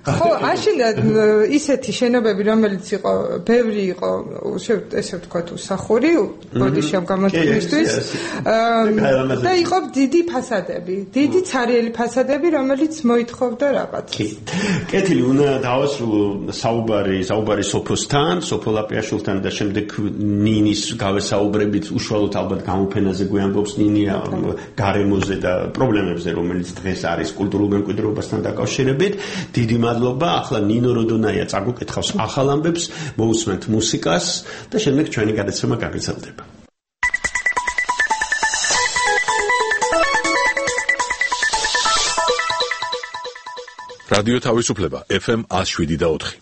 ისეთი შენობები, რომელიც იყო ბევრი იყო, ესე ვთქვათ, უსახური, ბოდიში ამ გამოთქმისთვის. და იყო დიდი ფასადები, დიდი ცარიელი ფასადები, რომელიც მოითხოვდა რაღაც. კეთილი, უნდა დავასრულო საუბარი სოფოსთან, სოფო ლაპიაშვილთან და შემდეგ ნინის გავესაუბრებით უშუალოდ ალბათ გამოფენაზე გვიამბობს ნინია გარემოზე და პრობლემებზე, რომელიც დღეს არის კულტურულ მემკვიდრეობასთან დაკავშირებით. დიდი მადლობა. ახლა ნინო როდონაია წაგუკითხავს ახალ ამბებს, მოусმენთ მუსიკას და შემდეგ ჩვენი გადაცემა გაგრძელდება. რადიო თავისუფლება FM 107.4.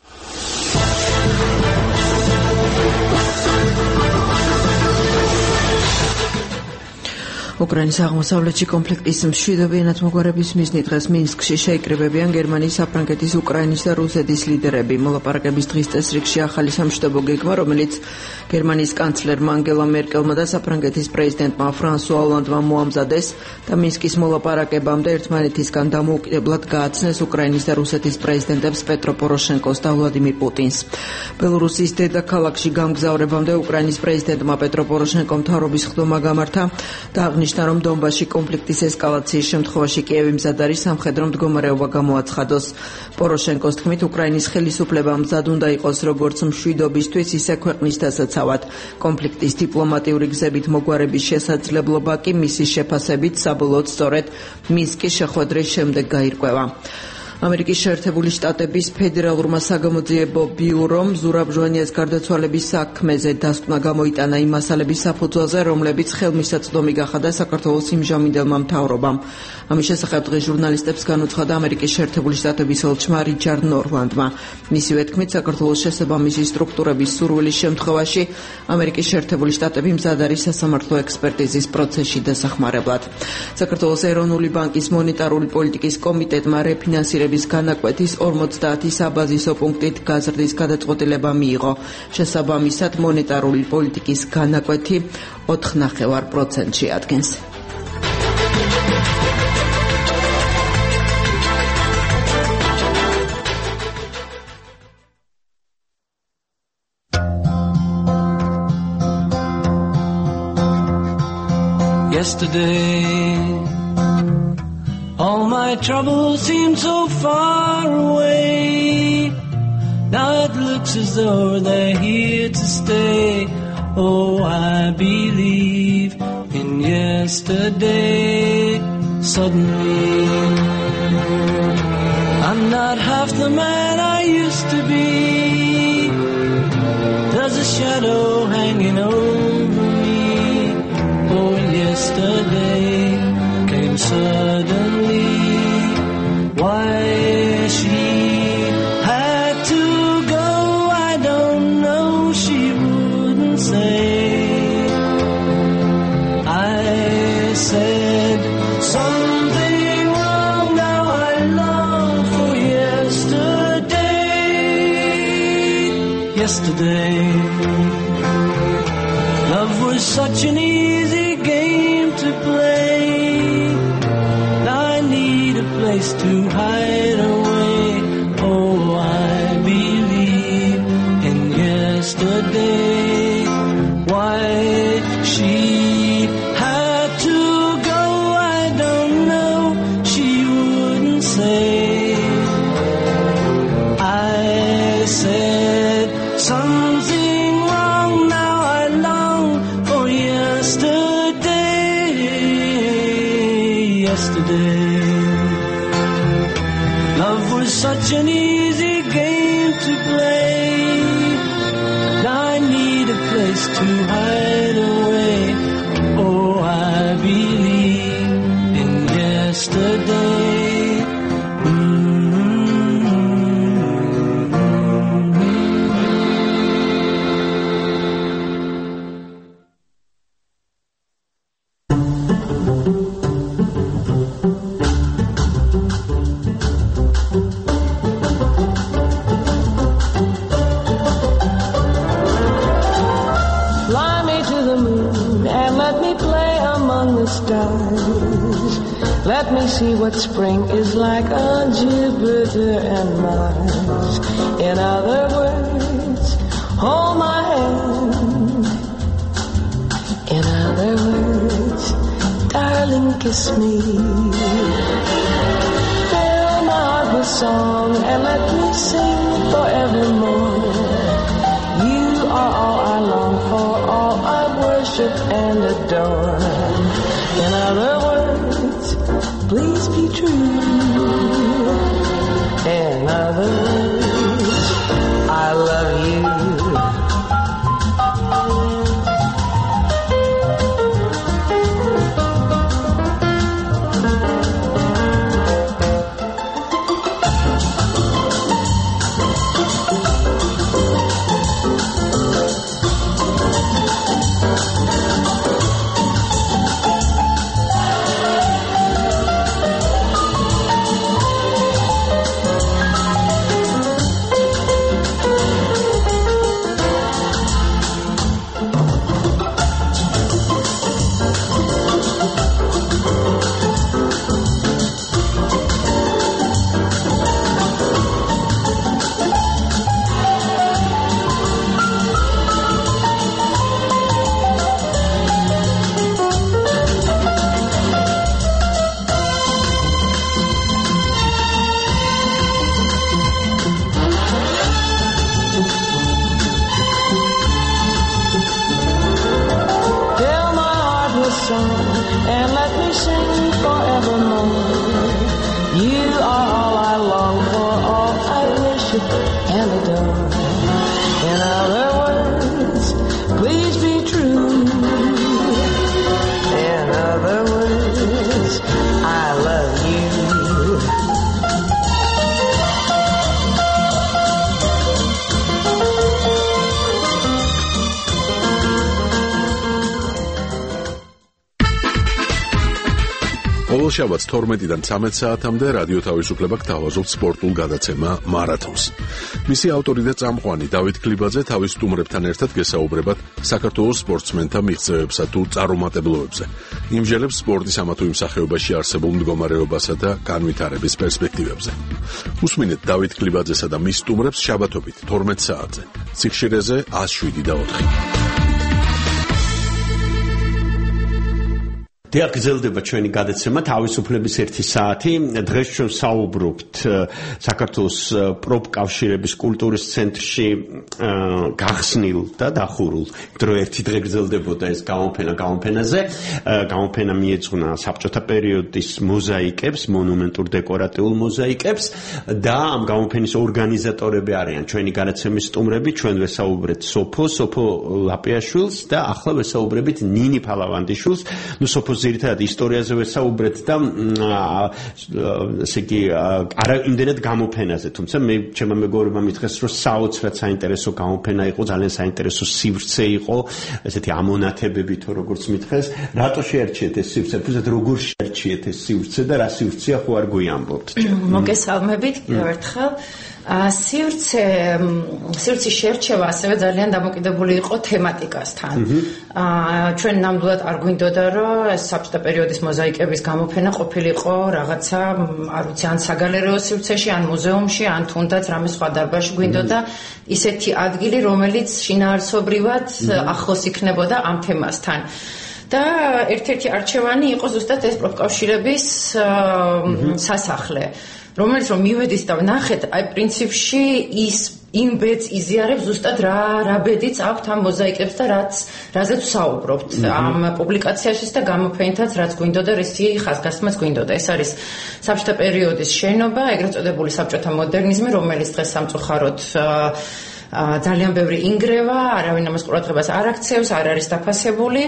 უკრაინის აღმოსავლეთში კონფლიქტის მშვიდობი ენათმოგვარების მიზნით დღეს მინსკში შეიკრიბებიან გერმანიის, საფრანგეთის, უკრაინის და რუსეთის ლიდერები. მოლაპარაკების დღის წესრიგში ახალი სამშვიდობო გეგმა, რომელიც გერმანიის კანცლერმა ანგელა მერკელმა და საფრანგეთის პრეზიდენტმა ფრანსუა ოლანდმა მოამზადეს და მინსკის მოლაპარაკებამდე ერთმანეთისგან დამოუკიდებლად გააცნეს უკრაინის და რუსეთის პრეზიდენტებს პეტრო პოროშენკოს და ვლადიმირ პუტინს. ბელორუსის დედაქალაქში გამგზავრებამდე უკრაინის პრეზიდენტმა პეტრო პოროშენკომ მთავრობის ხდომა გამართა და აღნიშნა, რომ დონბასში კონფლიქტის ესკალაციის შემთხვევაში კიევი მზად არის სამხედრო მდგომარეობა გამოაცხადოს. პოროშენკოს თქმით, უკრაინის ხელისუფლება მზად უნდა იყოს როგორც მშვიდობისთვის, ისე ქვეყნის დასაცავად. კონფლიქტის დიპლომატიური გზებით მოგვარების შესაძლებლობა კი მისი შეფასებით საბოლოოდ სწორედ მინსკის შეხვედრის შემდეგ გაირკვევა. ამერიკის შეერთებული შტატების ფედერალურმა საგამოძიებო ბიურომ ზურაბ ჟვანიას გარდაცვალების საქმეზე დასკვნა გამოიტანა იმ მასალების საფუძველზე, რომლებიც ხელმისაწვდომი გახადა საქართველოს იმჟამინდელმა მთავრობამ. ამის შესახებ დღეს ჟურნალისტებს განუცხადა ამერიკის შეერთებული შტატების ელჩმა რიჩარდ ნორლანდმა. მისივე თქმით, საქართველოს შესაბამისი სტრუქტურების სურვილის შემთხვევაში ამერიკის შეერთებული შტატები მზად არის სასამართლო ექსპერტიზის პროცესში დასახმარებლად. საქართველოს ეროვნული ბანკის მონეტარული პოლიტიკის კომიტეტმა რეფინანსირების განაკვეთის 50 საბაზისო პუნქტით გაზრდის გადაწყვეტილება მიიღო. შესაბამისად, მონეტარული პოლიტიკის განაკვეთი 4.5%-ში ადგენს. Yesterday, all my troubles seem so far away. Now it looks as though they're here to stay. Oh, I believe in yesterday. Suddenly, I'm not half the man I used to be. There's a shadow hanging over me. Oh, yesterday came suddenly. Why she had to go, I don't know, she wouldn't say. I said something wrong, now I long for yesterday. Yesterday, love was such an easy game to play. Now I need a place to hide away. Oh, I believe in yesterday. Why she had to go, I don't know, she wouldn't say. I said something wrong, now I long for yesterday. Yesterday, love was such an easy game to play. Now I need a place to hide away. Oh, I believe in yesterday. Let me see what spring is like on Jupiter and Mars. In other words, hold my hand. In other words, darling, kiss me. Fill my heart with song and let me sing forevermore. You are all I long for, all I worship and adore. In other words, please be true. In other words, I love you. worship and adore. In other words, please be true. In other words, I love you. ყოველ შაბათს 12-დან 13 საათამდე რადიო თავისუფლება გთავაზობს სპორტულ გადაცემა მარათონს. მისი ავტორი და წამყვანი დავით გლიბაძე თავის სტუმრებთან ერთად გესაუბრებათ საქართველოს სპორტსმენთა მიღწევებსა თუ წარუმატებლობებზე. იმჟელებს სპორტის ამა თუ იმ სახეობაში არსებულ მდგომარეობასა და განვითარების პერსპექტივებზე. უსმინეთ დავით გლიბაძესა და მის სტუმრებს შაბათობით 12 საათზე. სიხშირეზე 107.4. გრძელდება ჩვენი გადაცემა თავისუფლების 1 საათი. დღეს ჩვენ საუბრობთ საქართველოს პროფკავშირების კულტურის ცენტრში გახსნილ და დახურულ, რომ ერთი დღე გრძელდებოდა ეს გამოფენაზე. გამოფენა მიეძღვნა საბჭოთა პერიოდის მოზაიკებს, მონუმენტურ დეკორატიულ მოზაიკებს და ამ გამოფენის ორგანიზატორები არიან ჩვენი გადაცემის სტუმრები. ჩვენ ვესაუბრეთ სოფო ლაპიაშვილს და ახლა ვესაუბრებით ნინი ფალავანდიშვილს. სოფოს ზირთად ისტორიაზე ვესაუბრეთ და ესე იგი არა იმდენად გამოფენაზე, თუმცა მე ჩემმა მეგობრებმა მითხრეს, რომ საოცრად საინტერესო გამოფენა იყო, ძალიან საინტერესო სივრცე იყო, ესეთი ამონათებები თუ როგორც მითხრეს, რატო შეერჩიეთ ეს სივრცე, ფუძად როგორ შეერჩიეთ ეს სივრცე და რა სივრცეა ხო არ გვიამბობთ. მოგესალმებით კიდევ ერთხელ. სივრცის შერჩევა ასევე ძალიან დამოკიდებული იყო თემატიკასთან. ჩვენ ნამდვილად არ გვინდოდა, რომ ეს საბჭოთა პერიოდის მოზაიკების გამოფენა ყოფილიყო რაღაცა, არ ვიცი, ან საგალერეო სივრცეში, ან მუზეუმში, ან თუნდაც რამე სხვა დარბაზში. გვინდოდა ისეთი ადგილი, რომელიც შინაარსობრივად ახლოს იქნებოდა ამ თემასთან. და ერთ-ერთი არჩევანი იყო ზუსტად ეს პროფკავშირების სასახლე. რომელიც რომ მივედით და ვნახეთ, აი პრინციპში იმ ბედს იზიარებს ზუსტად რა ბედიც აქვთ ამ მოზაიკებს და რაზეც ვსაუბრობთ ამ პუბლიკაციაში და გამოფენითაც რაც გვინდოდა, რისი ხაზგასმაც გვინდოდა. ეს არის საბჭოთა პერიოდის შენობა, ეგრეთ წოდებული საბჭოთა მოდერნიზმი, რომელიც დღეს სამწუხაროდ ძალიან ბევრი ინგრევა, არავინ ამას ყურადღებას არ აქცევს, არ არის დაფასებული.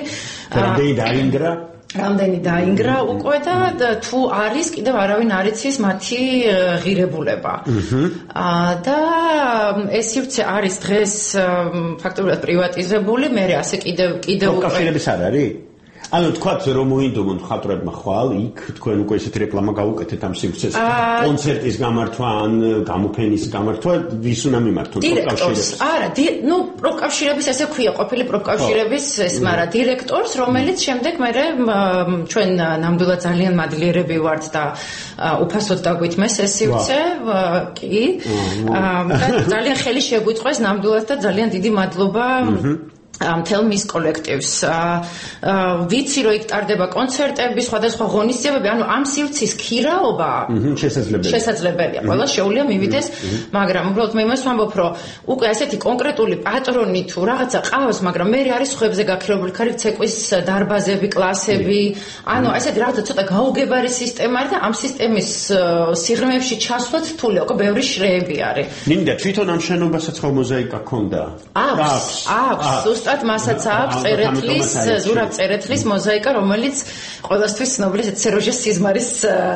რამდენი დაინგრა უკვე და თუ არის კიდევ არავინ არ იცის მათი ღირებულება. და ეს სივრცე არის დღეს ფაქტობრივად პრივატიზებული, მე ასე კიდევ პროფკავშირების არ არის? ანუ თქვათ რომ მოინდომონ მხატვრებმა ხვალ იქ თქვენ უკვე ესეთი რეკლამა გავუკეთეთ ამ სივრცეს, კონცერტის გამართვა ან გამოფენის გამართვა ვის უნდა მიმართოს პროფკავშირებს? არა, პროფკავშირების ესე ქვია, ყოფილი პროფკავშირების ეს, მაგრამ დირექტორს, რომელიც შემდეგ მე ჩვენ ნამდვილად ძალიან მადლიერები ვართ და უფასოდ დაგვითმეს ეს სივრცე, კი. და ძალიან ხელი შეგვიწყვეს ნამდვილად და ძალიან დიდი მადლობა მთელ მის კოლექტივს. ვიცი რომ იქ ტარდება კონცერტები, სხვადასხვა ღონისძიებები, ანუ ამ სივრცის ქირაობა შესაძლებელია. ყველა შეუძლია მივიდეს, მაგრამ უბრალოდ მე იმას ვამბობ, რომ უკვე ასეთი კონკრეტული პატრონი თუ რაღაცა ყავს, მაგრამ მე არის ხუებზე გაქირებული ქარი, ცეკვის დარბაზები, კლასები, ანუ ასეთი რაღაცა ცოტა გაუგებარი სისტემა არის და ამ სისტემის სიღრმეებში ჩასვლა რთულია, უკვე ბევრი შრეები არის. ნინდა თვითონ ამ შენობასაც ხო მოზაიკა ქონდა? აქვს. მასაც აქვს ზურაბ წერეთლის მოზაიკა, რომელიც ყველასთვის ცნობილი სეროჟა სიზმარის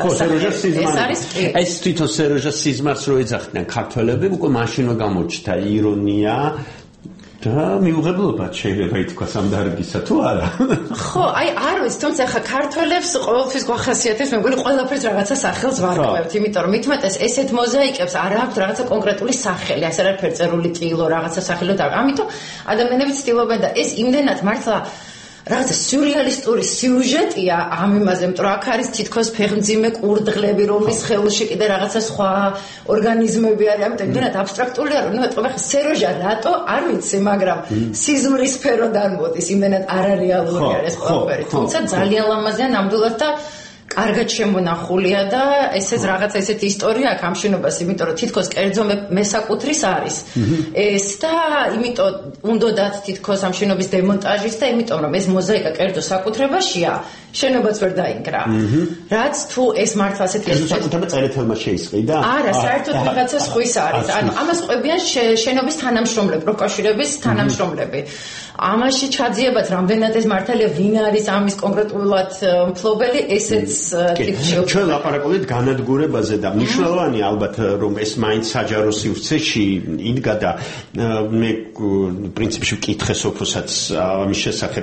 ეს თვითონ სეროჟა სიზმარს რო ეძახდნენ ქართველები, უკვე მაშინვე გამოჩნდა ირონია და მიუღებლობა შეიძლება ითქვას ამ დარგისა თუ არა? ხო, არ ვიცი, თუმცა ხა ქართველებს ყოველთვის გვახასიათებს, მე მგონი ყველაფერს რაღაცა სახელს ვარკვევთ, იმიტომ რომ მithumetes ესეთ მოზაიკებს არ აქვს რაღაცა კონკრეტული სახელი, ასე არ ფერწერული ტილო, რაღაცა სახელი და ამიტომ ადამიანები ცდილობენ და ეს იმდენად მართლა რაღაცა სიურრეალისტური სიუჟეტია ამ იმაზე, იმიტომ რომ აქ არის თითქოს ფეხმძიმე კურდღლები, რომლის ხელში კიდე რაღაცა სხვა ორგანიზმები არის, ამიტომ იმდენად აბსტრაქტულია, რომ ნუ სეროჟა რატო არ ვიცი, მაგრამ სიზმრის სფეროდან მოდის, იმდენად არარეალური არის ყველაფერი. თუმცა ძალიან ლამაზია ნამდვილად და კარგად შემონახულია და ესეც რაღაცა ესეთი ისტორია აქვს ამ შენობას, იმიტომ რომ თითქოს კერძო მესაკუთრის არის ეს და იმიტომ უნდათ თითქოს ამ შენობის დემონტაჟის და იმიტომ რომ ეს მოზაიკა კერძო საკუთრებაშია, შენობაც ვერ დაინგრა. რაც თუ ეს მართლა ასეთი საკუთრება წერეთელმა შეისყიდა? არა, საერთოდ ვიღაცა სხვის არის. ანუ ამას ყვებიან შენობის თანამშრომლები, პროკავშირების თანამშრომლები. ამაში ჩაძიებაც რამდენად ეს მართალია ვინ არის ამის კონკრეტულად მფლობელი, ესეც თითქოს ჩვენ ლაპარაკობთ განადგურებაზე და მნიშვნელოვანია ალბათ რომ ეს მაინც საჯარო სივრცეში იდგა და მე პრინციპში ვკითხე სოფოსაც ამის შესახებ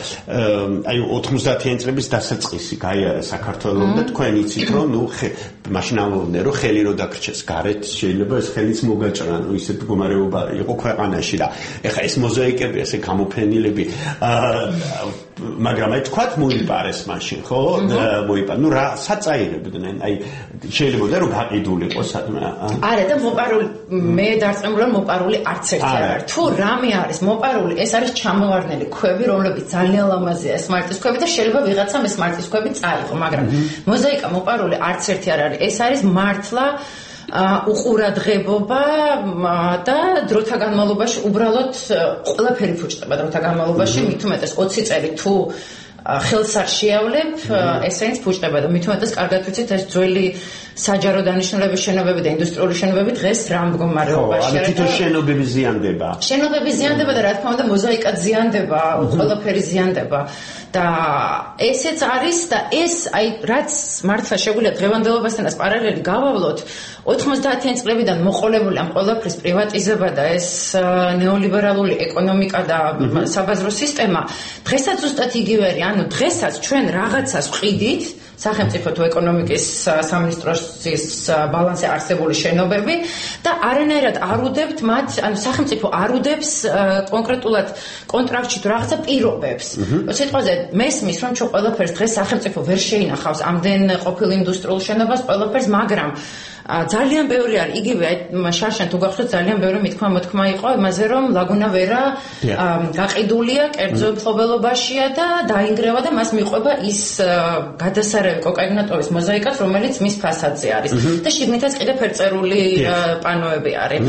აი 90-იანი წლების დასაწყისი გაიარა საქართველოს და თქვენ იცით რომ ნუ მაშინ ამბობდნენ რომ ხელი რო დაგრჩეს გარეთ შეიძლება ეს ხელიც მოგაჭრა ნუ ისეთ მდგომარეობა იყო ქვეყანაში და ეხა ეს მოზაიკები ესე გამოფენილები მაგრამ აი თქვათ მოიპარეს მაშინ ხო მოიპარეს ნუ რა საწაირებდნენ აი შეიძლება რომ გაყიდულიყო სადმე არა და მოპარული მე დარწმუნებული ვარ მოპარული არც ერთი არ არის თუ რამე არის მოპარული ეს არის ჩამოვარდნილი ქვები რომლებიც ძალიან ლამაზია ეს მარტის ქვები და შეიძლება ვიღაცამ ეს მარტის ქვები წაიღო მაგრამ მოზაიკა მოპარული არც ერთი არ არის ეს არის მართლა უყურადღებობა და დროთა განმავლობაში უბრალოდ ყველაფერი ფუჭდება დროთა განმავლობაში მით უმეტეს 20 წელი თუ ხელს არ შეავლებ ესენს ფუჭდება და მით უმეტეს კარგად ვიცით ეს ძველი საჯარო დანიშნულების შენობები და ინდუსტრიული შენობები დღეს რა მდგომარეობაში არის. ანუ თვითონ შენობები ზიანდება. შენობები ზიანდება და რა თქმა უნდა მოზაიკა ზიანდება, ყველაფერი ზიანდება. და ესეც არის და ეს აი რაც მართლა შეგვიძლია დღევანდელობასთანაც პარალელი გავავლოთ 90-იანი წლებიდან მოყოლებული ამ ყველაფრის პრივატიზება და ეს ნეოლიბერალური ეკონომიკა და საბაზრო სისტემა დღესაც ზუსტად იგივეა, ანუ დღესაც ჩვენ რაღაცას ვყიდით სახელმწიფო თუ ეკონომიკის სამინისტროს ბალანსზე არსებული შენობები და არანაირად არ უდევთ მათ, ანუ სახელმწიფო არ უდევს კონკრეტულად კონტრაქტში თუ რაღაცა პირობებს. სიტყვაზე მესმის რომ ჩვენ ყველაფერს დღეს სახელმწიფო ვერ შეინახავს ამდენ ყოფილ ინდუსტრიულ შენობას ყველაფერს, მაგრამ ძალიან ბევრი არის იგივე შარშან თუ გახსოვთ ძალიან ბევრი მოთქმა იყო იმაზე რომ ლაგუნა ვერა გაყიდულია კერძო მფლობელობაშია და დაინგრევა და მას მიყვება ის გადასარევი კოკაინატოვის მოზაიკაც რომელიც მის ფასადზე არის და შიგნითაც კიდე ფერწერული პანოები არის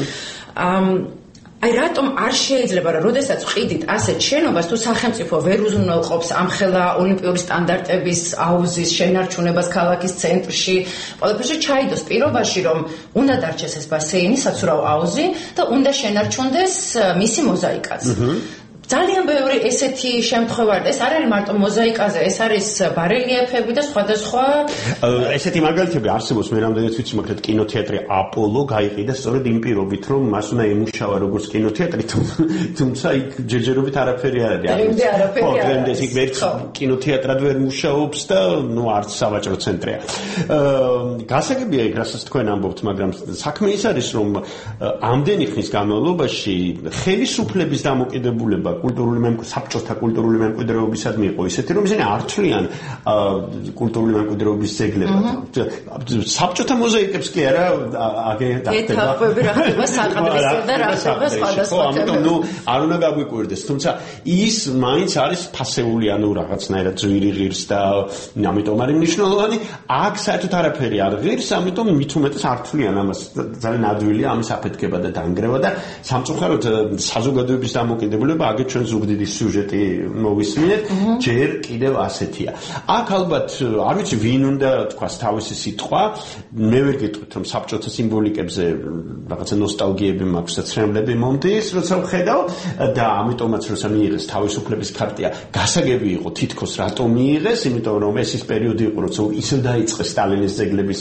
აი რატომ არ შეიძლება რომ როდესაც ვყიდით ასეთ შენობას თუ სახელმწიფო ვერ უზრუნველყოფს ამხელა ოლიმპიური სტანდარტების აუზის შენარჩუნებას ქალაქის ცენტრში ყველაფერში ჩაიდოს პირობაში რომ უნდა დარჩეს ეს ბასეინი საცურაო აუზი და უნდა შენარჩუნდეს მისი მოზაიკაც ძალიან ბევრი ესეთი შემთხვევა არის. ეს არ არის მარტო მოზაიკაზე, ეს არის ბარელიეფები და სხვადასხვა ესეთი მაგალითები არსებობს. მე რამდენიც ვიცი, მაგრამ კინოთეატრი აპოლო გაიყიდა სწორედ იმ პირობით, რომ მას უნდა ემუშავა როგორც კინოთეატრი, თუმცა იქ ჯერჯერობით არაფერი არ არის. დღემდე იქ ვერც კინოთეატრად ვერ მუშაობს და ნუ არც სავაჭრო ცენტრია. გასაგებია იქ რასაც თქვენ ამბობთ, მაგრამ საქმე ის არის, რომ ამდენი ხნის განმავლობაში ხელისუფლების დამოკიდებულება საბჭოთა კულტურული მემკვიდრეობისადმი იყო ისეთი, რომ ისინი არ თვლიან კულტურული მემკვიდრეობის ძეგლებად. საბჭოთა მოზაიკებს კი არა აგეთახდება. ეთაპები რა ხდება საყდრისზე და რა ხდება სხვადასხვა. ამიტომ ნუ არ უნდა გაგვიკვირდეს, თუმცა ის მაინც არის ფასეული, ანუ რაღაცნაირად ძვირი ღირს და ამიტომ არის მნიშვნელოვანი. აქ საერთოდ არაფერი არ ღირს, ამიტომ მით უმეტეს არ თვლიან ამას. ძალიან ადვილია ამის აფეთქება და დაანგრევა და სამწუხაროდ საზოგადოების დამოკიდებულება ჩვენ ზუგდიდი სიუჟეტი მოვისმინეთ, ჯერ კიდევ ასეთია. აქ ალბათ არ ვიცი ვინ უნდა თქვას თავისი სიტყვა, მე ვერ გეტყვით რომ საბჭოთა სიმბოლიკებზე რაღაცა ნოსტალგიები მაქვს და ცრემლები მომდის, როცა ვხედავ და ამიტომაც როცა მიიღეს თავისუფლების ქარტია, გასაგები იყო თითქოს რატომ მიიღეს, იმიტომ რომ ეს ის პერიოდი იყო, როცა ისევ დაიწყეს სტალინის ძეგლების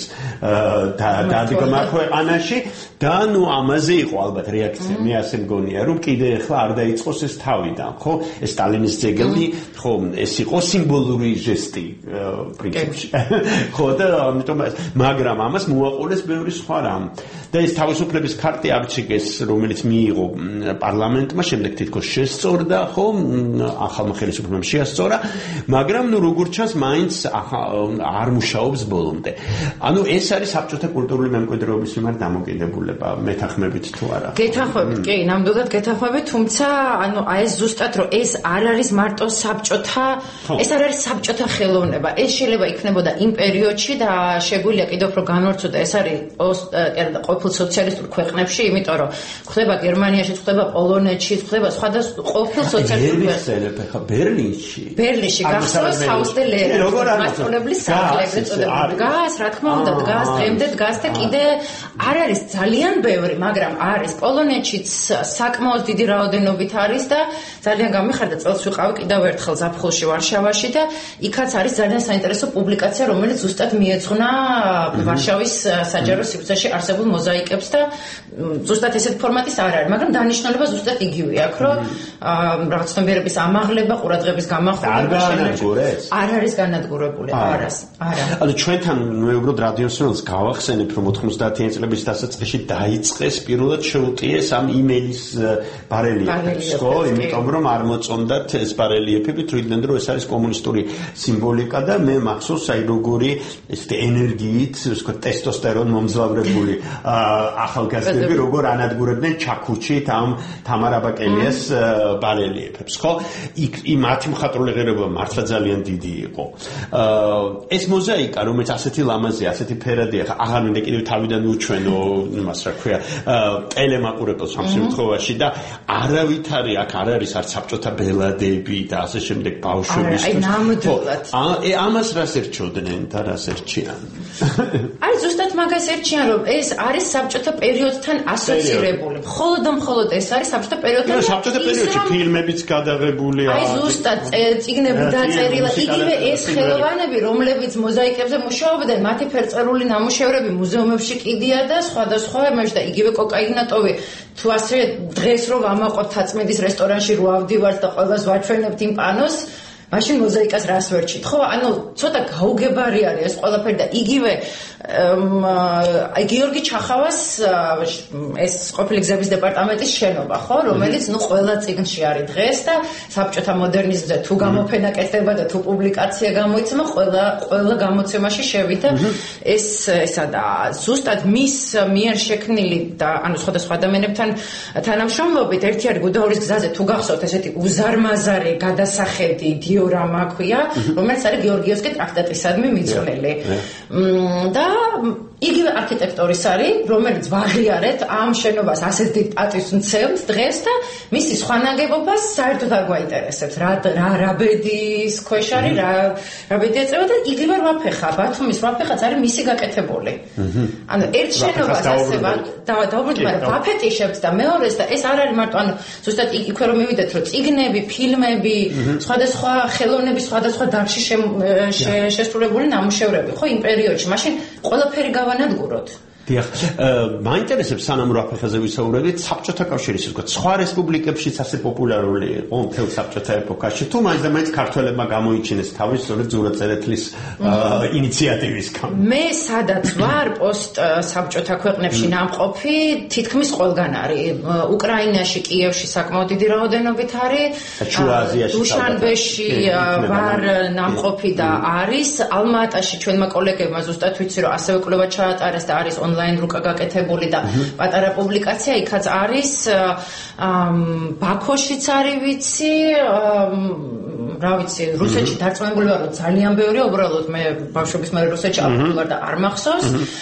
დადგმა ქვეყანაში და ნუ ამაზე იყო ალბათ რეაქცია. მე ასე მგონია, რომ კიდე ახლა არ დაიწყოს ეს თავიდან, ხო? ეს სტალინის ძეგლი, ხო, ეს იყო სიმბოლური ჟესტი პრინციპში. ხო და ამიტომ მაგრამ ამას მოაყოლეს ბევრი სხვა რამ. და ეს თავისუფლების ქარტი არჩიგეს, რომელიც მიიღო პარლამენტმა, შემდეგ თითქოს შესწორდა, ხო, ახალმა ხელისუფლებამ შეასწორა, მაგრამ ნუ როგორც ჩანს, მაინც არ მუშაობს ბოლომდე. ანუ ეს არის საბჭოთა კულტურული მემკვიდრეობის მიმართ დამოკიდებულება, მეთანხმებით თუ არა? გეთანხმებით, კი, ნამდვილად გეთანხმებით, თუმცა ანუ ეს ზუსტად რომ ეს არ არის მარტო საბჭოთა, ეს არ არის საბჭოთა ხელოვნება. ეს შეიძლება იქნებოდა იმ პერიოდში და შეგვიძლია კიდევ უფრო განვავრცელოთ, ეს არის ყოფილ სოციალისტურ ქვეყნებში, იმიტომ რომ ხდება გერმანიაში, ხდება პოლონეთში, ხდება სხვადასხვა ყოფილ სოციალისტურ ბერლინში გახსოვს Haus der Lehrer, მასწავლებლის სახლი ეწოდება. დგას, რა თქმა უნდა, დგას, დღემდე დგას და კიდე არ არის ძალიან ბევრი, მაგრამ არის პოლონეთშიც საკმაოდ დიდი რაოდენობით არის და ძალიან გამიხარდა, წელს ვიყავი კიდევ ერთხელ ზაფხულში ვარშავაში და იქაც არის ძალიან საინტერესო პუბლიკაცია, რომელიც ზუსტად მიეძღვნა ვარშავის საჯარო სივრცეში არსებულ მოზაიკებს და ზუსტად ესეთი ფორმატის არ არის, მაგრამ დანიშნულება ზუსტად იგივეა, აქ რომ რაღაც ცნობიერების ამაღლება, ყურადღების გამახვილება არ არის განადგურებული, არა. ანუ ჩვენთან მეუბრად რადიოსროლს გავახსენებ, რომ 90-იან წლების დასაწყისში დაიწყეს პირველად შეუტიეს ამ იმეილის ბარელიეფებს, ხო? იმიტომ რომ არ მოწონდათ ეს ბარელიეფები, თვითონ რომ ეს არის კომუნისტური სიმბოლიკა და მე მახსოვს აი როგორი ესეთი ენერგიით, ვთქვა, ტესტოსტერონ მომძლავრებული ახალგაზრდები როგორ ანადგურებდნენ ჩაქუჩით ამ თამარ აბაკელიას ბარელიეფებს, ხო? იმ მათი მხატვრული ღირებულება მართლა ძალიან დიდი იყო. ეს მოზაიკა, რომელიც ასეთი ლამაზია, ასეთი ფერადია, აღარ მინდა კიდევ თავიდან უჩვენო, იმას რა ქვია, ტელემაყურებელს ამ შემთხვევაში და არავითარი აქ არ არის არც საბჭოთა ბელადები და ასე შემდეგ ბავშვების. აი ნამდვილად. ამას რას ერჩოდნენ და რას ერჩიან? აი ზუსტად მაგას ერჩიან, რომ ეს არის საბჭოთა პერიოდთან ასოცირებული. მხოლოდ ეს არის საბჭოთა პერიოდთან. საბჭოთა პერიოდში ფილმებიც გადაღებულია. აი ზუსტად წიგნები დაწერილი, იგივე ეს ხელოვანები, რომლებიც მოზაიკებზე მუშაობდნენ, მათი ფერწერული ნამუშევრები მუზეუმებში კიდია და სხვადასხვა იმაში და იგივე კოკაინატოვი თუ ასე დღეს რომ ვამაყობთ თაწმიდის რესტორანში რო ავდივართ და ყველას ვაჩვენებთ იმ პანოს, მაშინ მოზაიკას რას ვერჩით, ხო? ანუ ცოტა გაუგებარი არის ეს ყველაფერი და იგივე აი გიორგი ჩახავას ეს ყოფილი გზების დეპარტამენტის შენობა, ხო, რომელიც ნუ ყველა წიგნში არის დღეს და საბჭოთა მოდერნიზმზე თუ გამოფენა კეთდება და თუ პუბლიკაცია გამოიცემა, ყველა გამოცემაში შევიდა ესა და ზუსტად მის მიერ შექმნილი და ანუ სხვადასხვა ადამიანებთან თანამშრომლობით ერთი არის გუდაურის გზაზე თუ გახსოვთ ესეთი უზარმაზარი გადასახედი დიორამა ქვია, რომელიც არის გეორგიევსკი ტრაქტატისადმი მიძღვნილი. და იგივე არქიტექტორის არის, რომელიც ვაღიარეთ ამ შენობას ასეთ დიდ პატივს მცემს დღეს და მისი სხვა ნაგებობას საერთოდ არ გვაინტერესებს. რა ბედის ქვეშ არის, რა ბედი ეწევა და იგივე რვაფეხა, ბათუმის რვაფეხაც არის მისი გაკეთებული. ანუ ერთ შენობას ასე დაუბრუნდით, მაგრამ ვაფეტიშებს და მეორეს და ეს არ არის მარტო ანუ ზუსტად იქვე რომ მივიდეთ, რომ წიგნები, ფილმები, სხვადასხვა ხელოვნების სხვადასხვა დარგში შესრულებული ნამუშევრები, ხო, იმ პერიოდში, მაშინ ყველაფერი გავანადგუროთ. დიახ, მაინტერესებს სანამ რაფეხაზე ვისაუბრებთ, საბჭოთა კავშირის ისე სხვა რესპუბლიკებშიც ასე პოპულარული იყო მთელ საბჭოთა ეპოქაში. თუ მაინც და მაინც ქართველებმა გამოიჩინეს თავის სწორედ ზურაბწერეთლის ინიციატივის გამო. მე სადაც ვარ პოსტ საბჭოთა ქვეყნებში ნამყოფი, თითქმის ყველგან არის. უკრაინაში, კიევში საკმაოდ დიდი რაოდენობით არის. დუშანბეში ვარ ნამყოფი და არის. ალმა-ატაში ჩვენმა კოლეგებმა ზუსტად ვიცი რომ ასევე კვლევა ჩაატარეს და არის ონლაინ რუკა გაკეთებული და პატარა პუბლიკაცია იქაც არის. ბაქოშიც არის ვიცი, რა ვიცი, რუსეთში დარწმუნებული ვარ, რომ ძალიან ბევრი, უბრალოდ მე ბავშვობის მერე რუსეთში არ ვარ და არ მახსოვს.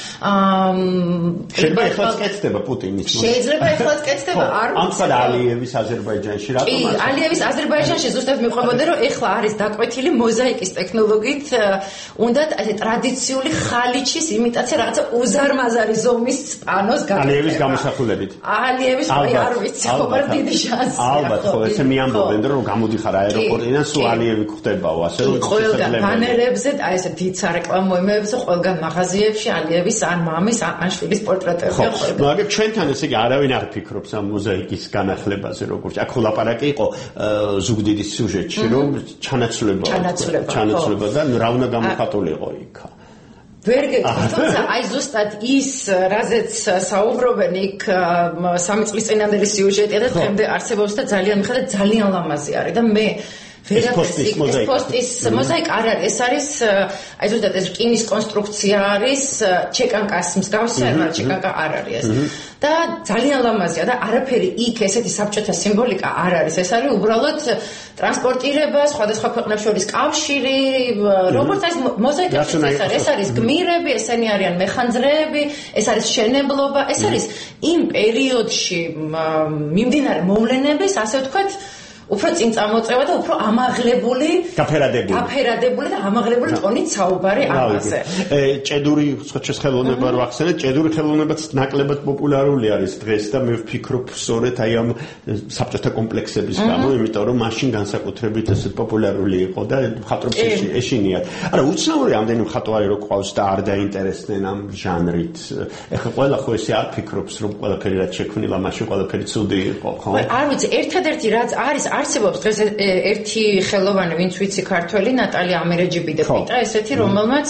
შეიძლება ეხლაც კეთდება პუტინის. შეიძლება ეხლაც კეთდება, არ ვიცი. ამ სხვა ალიევის აზერბაიჯანში რატომ? კი, ალიევის აზერბაიჯანში ზუსტად მიყვებოდა, რომ ეხლა არის დაკვეთილი მოზაიკის ტექნოლოგიით, უნდა ტრადიციული ხალიჩის იმიტაცია, რაღაცა უზარმაზარი ზომის პანოს გაკეთება. ალიევის გამოსახულებით. ალიევის არ ვიცი, ხომ არ დიდი შანსი. ალბათ, ხო, ესე მიამბობენ, რომ გამოდიხარ აეროპორტიდან, სულ ალიევი გვხდებაო, ასე რომ ყველგან ბანერებზე, აი ესე დიდ სარეკლამო იმეებზე, ყველგან მაღაზიებში ალიევის ან მამის, ან შვილის პორტრეტებია ყველგან. მაგრამ ჩვენთან ესე იგი არავინ არ ფიქრობს ამ მოზაიკის განახლებაზე, როგორც აქ ლაპარაკი იყო ზუგდიდის სიუჟეტში, რომ ჩანაცვლება და რა უნდა გამოხატულიყო იქ. ვერ გეტყვი, თუმცა აი ზუსტად ის რაზეც საუბრობენ იქ 3 წლის წინანდელი სიუჟეტია და დღემდე არსებობს და ძალიან მიხედა ძალიან ლამაზი არის და მე ეს პოსტის მოზაიკა არ არის, ეს არის აი ზუსტად ეს რკინის კონსტრუქცია არის, ჩეკანკას მსგავსი, მაგრამ ჩეკანკა არ არის ეს. და ძალიან ლამაზია და არაფერი იქ ესეთი საბჭოთა სიმბოლიკა არ არის, ეს არის უბრალოდ ტრანსპორტირება, სხვადასხვა ქვეყნებს შორის კავშირი, როგორც ეს მოზაიკაში ეს არის გმირები, ესენი არიან მეხანძრეები, ეს არის შენებლობა, ეს არის იმ პერიოდში მიმდინარე მოვლენების, ასე ვთქვათ, უფრო წინ წამოწევა და უფრო ამაღლებული გაფერადებული და ამაღლებული ტონით საუბარი ამაზე. ჭედური ხელოვნება რო ახსენეთ, ჭედური ხელოვნებაც ნაკლებად პოპულარული არის დღეს და მე ვფიქრობ სწორედ აი ამ საბჭოთა კომპლექსების გამო, იმიტომ რომ მაშინ განსაკუთრებით ესეთ პოპულარული იყო და მხატვრებს ეშინიათ. არა, უცნაური ამდენი მხატვარი რო ყავს და არ დაინტერესდნენ ამ ჟანრით. ეხლა ყველა ხო ესე არ ფიქრობს, რომ ყველაფერი რაც შექმნილა, მაშინ ყველაფერი ცუდი იყო, ხო? არ ვიცი, ერთადერთი რაც არის არსებობს დღეს ერთი ხელოვანი, ვინც ვიცი ქართველი, ნატალია ამერეჯიბიდეპიტა, ესეთი, რომელმაც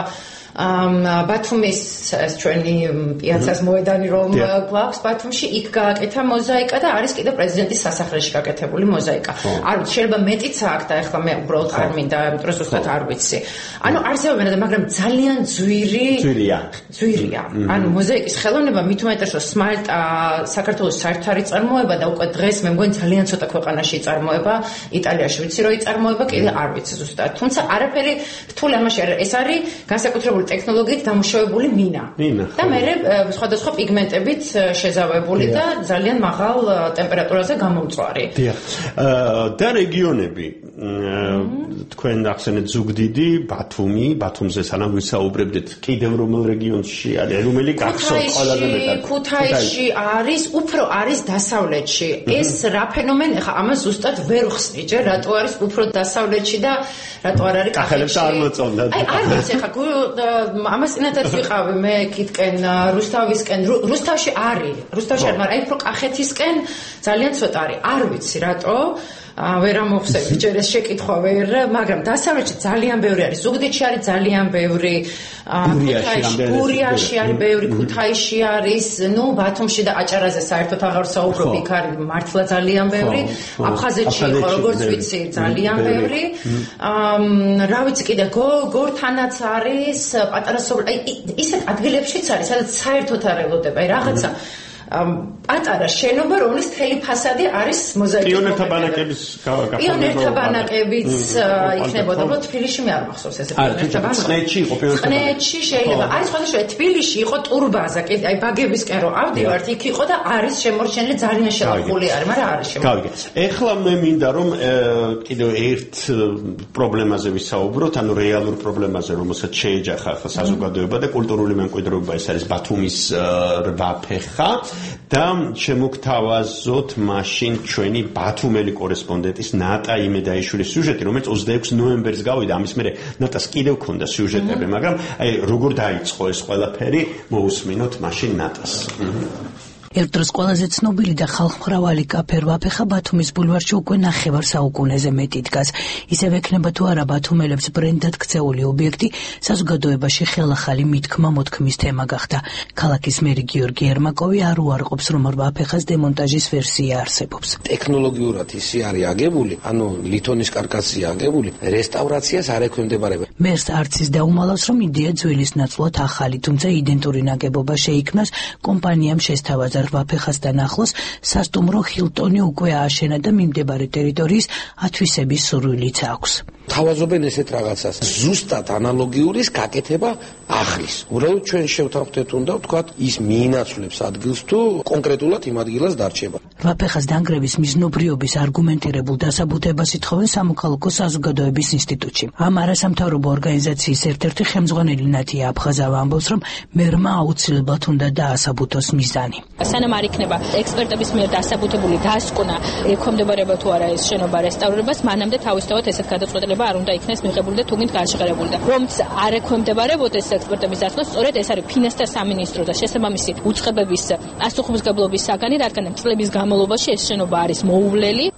ბათუმის ჩვენი პიაცას მოედანი რომ გვაქვს ბათუმში, იქ გააკეთა მოზაიკა და არის კიდე პრეზიდენტის სასახლეში გაკეთებული მოზაიკა. არ ვიცი, შეიძლება მეტიც აქვს და ეხლა მე უბრალოდ არ მინდა, იმიტომ რომ ზუსტად არ ვიცი. ანუ არსებობენ, მაგრამ ძალიან ძვირია. ანუ მოზაიკის ხელოვნება მით უმეტეს რომ სმალტა საქართველოს საერთო არის წარმოება და უკვე დღეს მე მგონი ძალიან ცოტა ქვეყანაში იწარმოება, იტალიაში ვიცი რომ იწარმოება, კიდე არ ვიცი ზუსტად. თუმცა არაფერი რთული ამაში არ არის. ეს არის განსაკუთრებული ტექნოლოგიით დამუშავებული მინა. და მე სხვადასხვა პიგმენტებით შეზავებული და ძალიან მაღალ ტემპერატურაზე გამომწვარი. და რეგიონები თქვენ ახსენეთ ზუგდიდი, ბათუმი, ბათუმზე სანამ ვისაუბრებდით, კიდევ რომელ რეგიონში არის, რომელი გახსოვთ ყველაზე მეტად? ქუთაისში არის, უფრო არის დასავლეთში. ეს რა ფენომენი, ხა ამას ზუსტად ვერ ვხსნი ჯერ, რატო არის უფრო დასავლეთში და რატო არ არის კახეთში. კახელებს არ მოწონდათ. აი, არ ვიცი, ხა ამას წინათაც ვიყავი მე იქითკენ რუსთავისკენ, რუსთავში არის, მაგრამ აი უფრო კახეთისკენ ძალიან ცოტა არის. არ ვიცი რატო ვერ ამოვხსენე ჯერ ეს შეკითხვა ვერ, მაგრამ დასავლეთში ძალიან ბევრი არის. ზუგდიდში არის ძალიან ბევრი, გურიაში არის ბევრი, ქუთაისში არის, ბათუმში და აჭარაზე საერთოდ აღარ საუბრობ, იქ არის მართლა ძალიან ბევრი. აფხაზეთში იყო, როგორც ვიცი, ძალიან ბევრი. რა ვიცი კიდე გორთანაც არის, პატარა ისეთ ადგილებშიც არის, სადაც საერთოდ არ ელოდება, აი რაღაცა პატარა შენობა, რომლის მთელი ფასადი არის მოზაიკით. პიონერთა ბანაკებიც იქნებოდა, უბრალოდ თბილისში მე არ მახსოვს ეს პიონერთა ბანაკი. ყნეთში იყო პიონერთა ბანაკი. ყნეთში შეიძლება. არის სხვადასხვა თბილისში იყო ტურბაზა, კიდე აი ბაგებისკენ რო ავდივართ, იქ იყო და არის შემორჩენილი ძალიან შელახული არის, მაგრამ არის შემორჩენილი. ეხლა მე მინდა რომ კიდევ ერთ პრობლემაზე ვისაუბროთ, ანუ რეალურ პრობლემაზე, რომელსაც შეეჯახა ახლა საზოგადოება და კულტურული მემკვიდრეობა, ეს არის ბათუმის რვაფეხა. და შემოგთავაზოთ მაშინ ჩვენი ბათუმელი კორესპონდენტის ნატა იმედაიშვილის სიუჟეტი, რომელიც 26 ნოემბერს გავიდა, ამის მერე ნატას კიდევ ქონდა სიუჟეტები, მაგრამ აი როგორ დაიწყო ეს ყველაფერი, მოусმინოთ მაშინ ნატას. ერთ დროს ყველაზე ცნობილი და ხალხმრავალი კაფე რვაფეხა ბათუმის ბულვარში უკვე ნახევარ საუკუნეზე მეტი დგას. ისევ ექნება თუ არა ბათუმელებს ბრენდად ქცეული ობიექტი, საზოგადოებაში ხელახალი მითქმა-მოთქმის თემა გახდა. ქალაქის მერი გიორგი ერმაკოვი არ უარყოფს, რომ რვაფეხას დემონტაჟის ვერსია არსებობს. ტექნოლოგიურად ისი არის აგებული, ანუ ლითონის კარკასია აგებული, რესტავრაციას არ ექვემდებარება. მერს არც ის დაუმალავს, რომ იდეა ძვლის ნაცვლად ახალი, თუმცა იდენტური ნაგებობა შეიქმნას, კომპანიამ შესთავაზა რვაფეხასთან ახლოს სასტუმრო ჰილტონი უკვე ააშენა და მიმდებარე ტერიტორიის ათვისების სურვილიც აქვს. თავაზობენ ესეთ რაღაცას. ზუსტად ანალოგიურის გაკეთება ახლის. უბრალოდ ჩვენ შევთანხმდეთ უნდა ვთქვათ, ის მიინაცვლებს ადგილს თუ კონკრეტულად იმ ადგილას დარჩება. რვაფეხას დანგრევის მიზნობრიობის არგუმენტირებულ დასაბუთებას ითხოვენ სამოქალაქო საზოგადოების ინსტიტუტში. ამ არასამთავრობო ორგანიზაციის ერთ-ერთი ხელმძღვანელი ნათია აფხაზავა ამბობს, რომ მერმა აუცილებლად უნდა დაასაბუთოს მიზანი. სანამ არ იქნება ექსპერტების მიერ დასაბუთებული დასკვნა, ექვემდებარება თუ არა ეს შენობა რესტავრებას, მანამდე თავისთავად ესეთ გადაწყვეტილება არ უნდა იქნეს მიღებული და თუნდაც გარშეღებული. რომც არ ექვემდებარებოდეს ექსპერტების დასკვნა, სწორედ ეს არის ფინანსთა სამინისტრო და შესაბამისი უწყებების პასუხისმგებლობის საგანი, რადგან წლების განმავლობაში ეს შენობა არის მოუვლელი.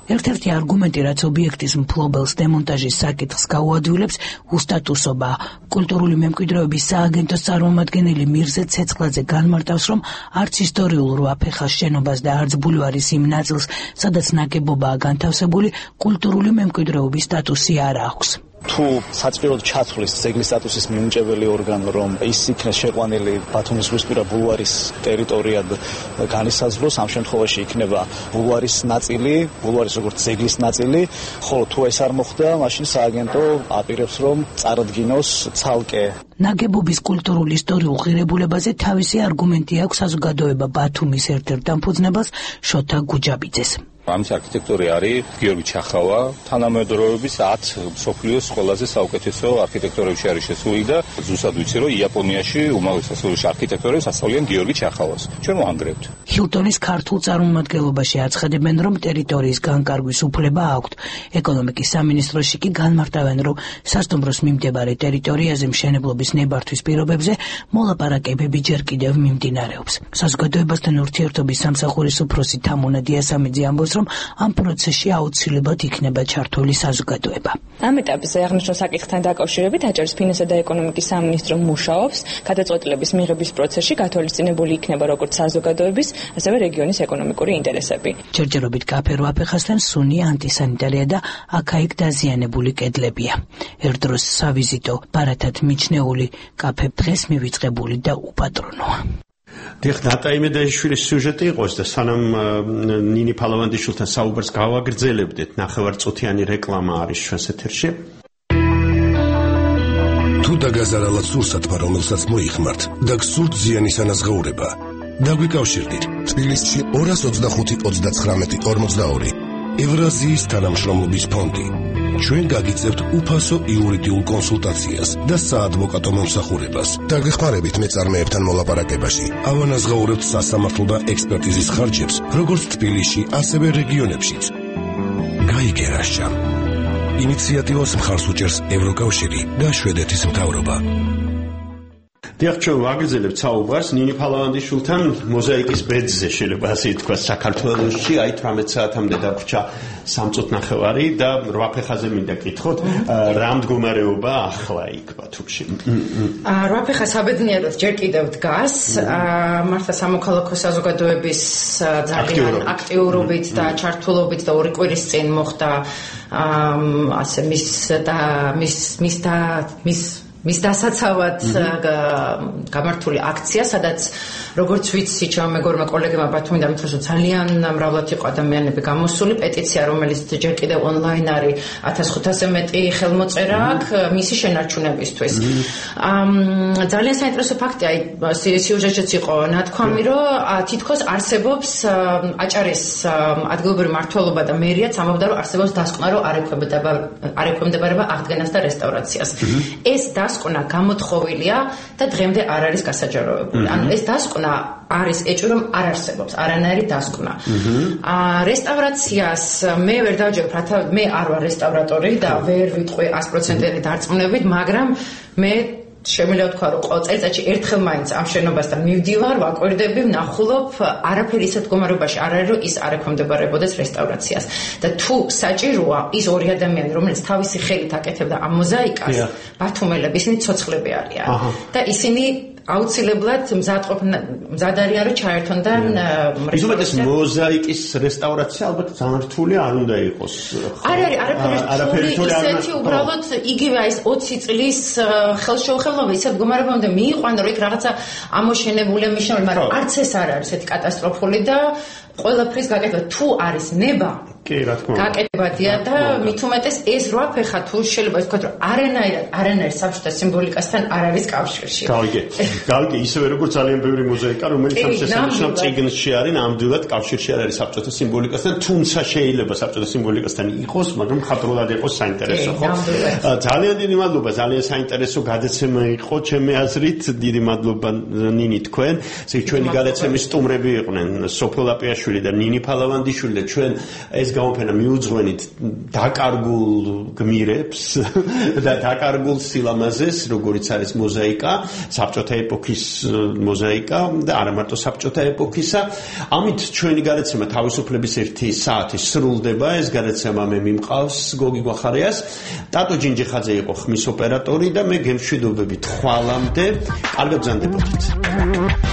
ერთ-ერთი არგუმენტი, რაც ობიექტის მფლობელს დემონტაჟის საკითხს გაუადვილებს, უსტატუსობა. კულტურული მემკვიდრეობის სააგენტოს წარმომადგენელი მირზა ცეცხლაძე განმარტავს, რომ არც ისტორიულ რვაფეხას შენობას და არც ბულვარის იმ ნაწილს, სადაც ნაგებობაა განთავსებული, კულტურული მემკვიდრეობის სტატუსი არ აქვს. თუ საწყისოდ ჩათვლის ძეგლის სტატუსის მიმოჭებელი ორგანო, რომ ის იქნეს შეყვანილი ბათუმის ზღვისპირა ბულვარის ტერიტორიად განისაზღვროს, ამ შემთხვევაში იქნება ბულვარის ნაწილი, ბულვარის როგორც ძეგლის ნაწილი, ხოლო თუ ეს არ მოხდა, მაშინ სააგენტო აპირებს, რომ წარადგინოს ცალკე. ნაგებობის კულტურულ ისტორიულ ღირებულებაზე თავისი არგუმენტი აქვს საზოგადოება ბათუმის ერთ-ერთ დამფუძნებელს შოთა გუჯაბიძეს. ამის არქიტექტორი არის გიორგი ჩახავა, თანამედროვეობის 10 მსოფლიოს ყველაზე საუკეთესო არქიტექტორებში არის შესული და ზუსტად ვიცი, რომ იაპონიაში უმაღლესწავლების არქიტექტორებს ასწავლიან გიორგი ჩახავას. ჩვენ ვანგრევთ. ჰილტონის ქართულ წარმომადგენლობაში აცხადებენ, რომ ტერიტორიის განკარგვის უფლება აქვთ. ეკონომიკის სამინისტროში კი განმარტავენ, რომ სასტუმროს მიმდებარე ტერიტორიაზე მშენებლობის ნებართვის პირობებზე მოლაპარაკებები ჯერ კიდევ მიმდინარეობს. საზოგადოებასთან ურთიერთობის სამსახურის უფროსი თამუნა დიასამიძე ამბობს, რომ ამ პროცესში აუცილებლად იქნება ჩართული საზოგადოება. ამ ეტაპზე აღნიშნულ საკითხთან დაკავშირებით აჭარის ფინანსთა და ეკონომიკის სამინისტრო მუშაობს, გადაწყვეტილების მიღების პროცესში გათვალისწინებული იქნება როგორც საზოგადოების, ასევე რეგიონის ეკონომიკური ინტერესები. ჯერჯერობით კაფე რვაფეხასთან სუნი ანტისანიტარია და აქა-იქ დაზიანებული კედლებია. ერთ დროს სავიზიტო ბარათად მიჩნეული კაფე დღეს მივიწყებული და უპატრონოა. დიახ, დატა იმედაშვილის სიუჟეტი იყოს და სანამ ნინი ფალავანდიშვილთან საუბარს გავაგრძელებდეთ, ნახევარწუთიანი რეკლამა არის ჩვენს ეთერში. თუ დაგაზარალად სურსათმა, რომელსაც მოიხმართ და გსურთ ზიანის ანაზღაურება, დაგვიკავშირდით თბილისში 225-39-42 ევრაზიის თანამშრომლობის ფონდი. ჩვენ გაგიწევთ უფასო იურიდიულ კონსულტაციას და საადვოკატო მომსახურებას. დაგვეხმარებით მეწარმეებთან მოლაპარაკებაში. ავანაზღაურებთ სასამართლო და ექსპერტიზის ხარჯებს, როგორც თბილისში, ასევე რეგიონებშიც. გაიგერაშა. ინიციატივას მხარს უჭერს ევროკავშირი და შვედეთის მთავრობა. დიახ, ჩვენ ვაგრძელებთ საუბარს ნინი ფალავანდიშვილთან მოზაიკის ბედზე, შეიძლება ასე ითქვას, საქართველოში, აი 18 საათამდე დაგვრჩა 3 წუთნახევარი და რვაფეხაზე მინდა კითხოთ, რა მდგომარეობა ახლა იქ ბათუმში? რვაფეხა საბედნიეროდ ჯერ კიდევ დგას, მართლა სამოქალაქო საზოგადოების ძალიან აქტიურობით და ჩართულობით და 2 კვირის წინ მოხდა ასე მის დასაცავად გამართული აქცია, სადაც როგორც ვიცი, ჩემმა მეგობრმა კოლეგებმა ბათუმიდან მითხრა, რომ ძალიან მრავლად იყო ადამიანები გამოსული, პეტიცია, რომელიც ჯერ კიდევ ონლაინ არის, 1500-ზე მეტი ხელმოწერა აქვს მისი შენარჩუნებისთვის. ძალიან საინტერესო ფაქტია, აი სიუჟეტშიც იყო ნათქვამი, რომ თითქოს არსებობს აჭარის ადგილობრივი მმართველობა და მერიაც ამბობდა, რომ არსებობს დასკვნა, რომ არ ექვემდებარება აღდგენას და რესტავრაციას. ეს დასკვნა გამოთხოვილია და დღემდე არ არის გასაჯაროებული. ანუ ეს დასკვნა არის ეჭვი, რომ არ არსებობს არანაირი დასკვნა. რესტავრაციას მე ვერ დავჯერებ, მე არ ვარ რესტავრატორი და ვერ ვიტყვი 100% დარწმუნებით, მაგრამ მე შემიძლია ვთქვა, რომ ყოველ წელიწადში ერთხელ მაინც ამ შენობასთან მივდივარ, ვაკვირდები, ვნახულობ, არაფერი ისეთ მდგომარეობაში არ არის, რომ ის არ ექვემდებარებოდეს რესტავრაციას. და თუ საჭიროა ის 2 ადამიანი, რომელიც თავისი ხელით აკეთებდა ამ მოზაიკას, ბათუმელები, ისინი ცოცხლები არიან. და ისინი აუცილებლად მზად არიან, რომ ჩაერთონ და ისუმეტეს მოზაიკის რესტავრაცია ალბათ ძალიან რთული არ უნდა იყოს. არაფერი რთული ისეთი უბრალოდ იგივე ის 20 წლის ხელშეუხებლობა ისეთ მდგომარეობამდე მიიყვანა, რომ იქ რაღაცა ამოშენებულია მიშნეული, მაგრამ არც ეს არ არის ესეთი კატასტროფული და ყველაფრის გაკეთება თუ არის ნება გაკეთებადია და მით უმეტეს ეს რვაფეხა თუ შეიძლება ვთქვათ, რომ არანაირ საბჭოთა სიმბოლიკასთან არ არის კავშირში. გავიგე, ისევე როგორც ძალიან ბევრი მოზაიკა, რომელიც ამ შესანიშნავ წიგნში არის, ნამდვილად კავშირში არ არის საბჭოთა სიმბოლიკასთან, თუმცა შეიძლება საბჭოთა სიმბოლიკასთან იყოს, მაგრამ ხატრულად იყოს საინტერესო, ხო? ძალიან დიდი მადლობა, ძალიან საინტერესო გადაცემა იყო, ჩემი აზრით, დიდი მადლობა ნინი თქვენ. ეს ჩვენი გადაცემის სტუმრები იყვნენ სოფო ლაპიაშვილი და ნინი ფალავანდიშვილი და ჩვენ ეს გამოფენა მიუძღვენით დაკარგულ გმირებს და დაკარგულ სილამაზეს, როგორიც არის მოზაიკა, საბჭოთა ეპოქის მოზაიკა და არა მარტო საბჭოთა ეპოქისა. ამით ჩვენი გადაცემა თავისუფლების 1 საათი სრულდება. ეს გადაცემა მე მიმყავს გოგი გვახარიას. ტატო ჯინჯიხაძე იყო ხმის ოპერატორი და მე გემშვიდობებით ხვალამდე. კარგად ბრძანდებოდეთ.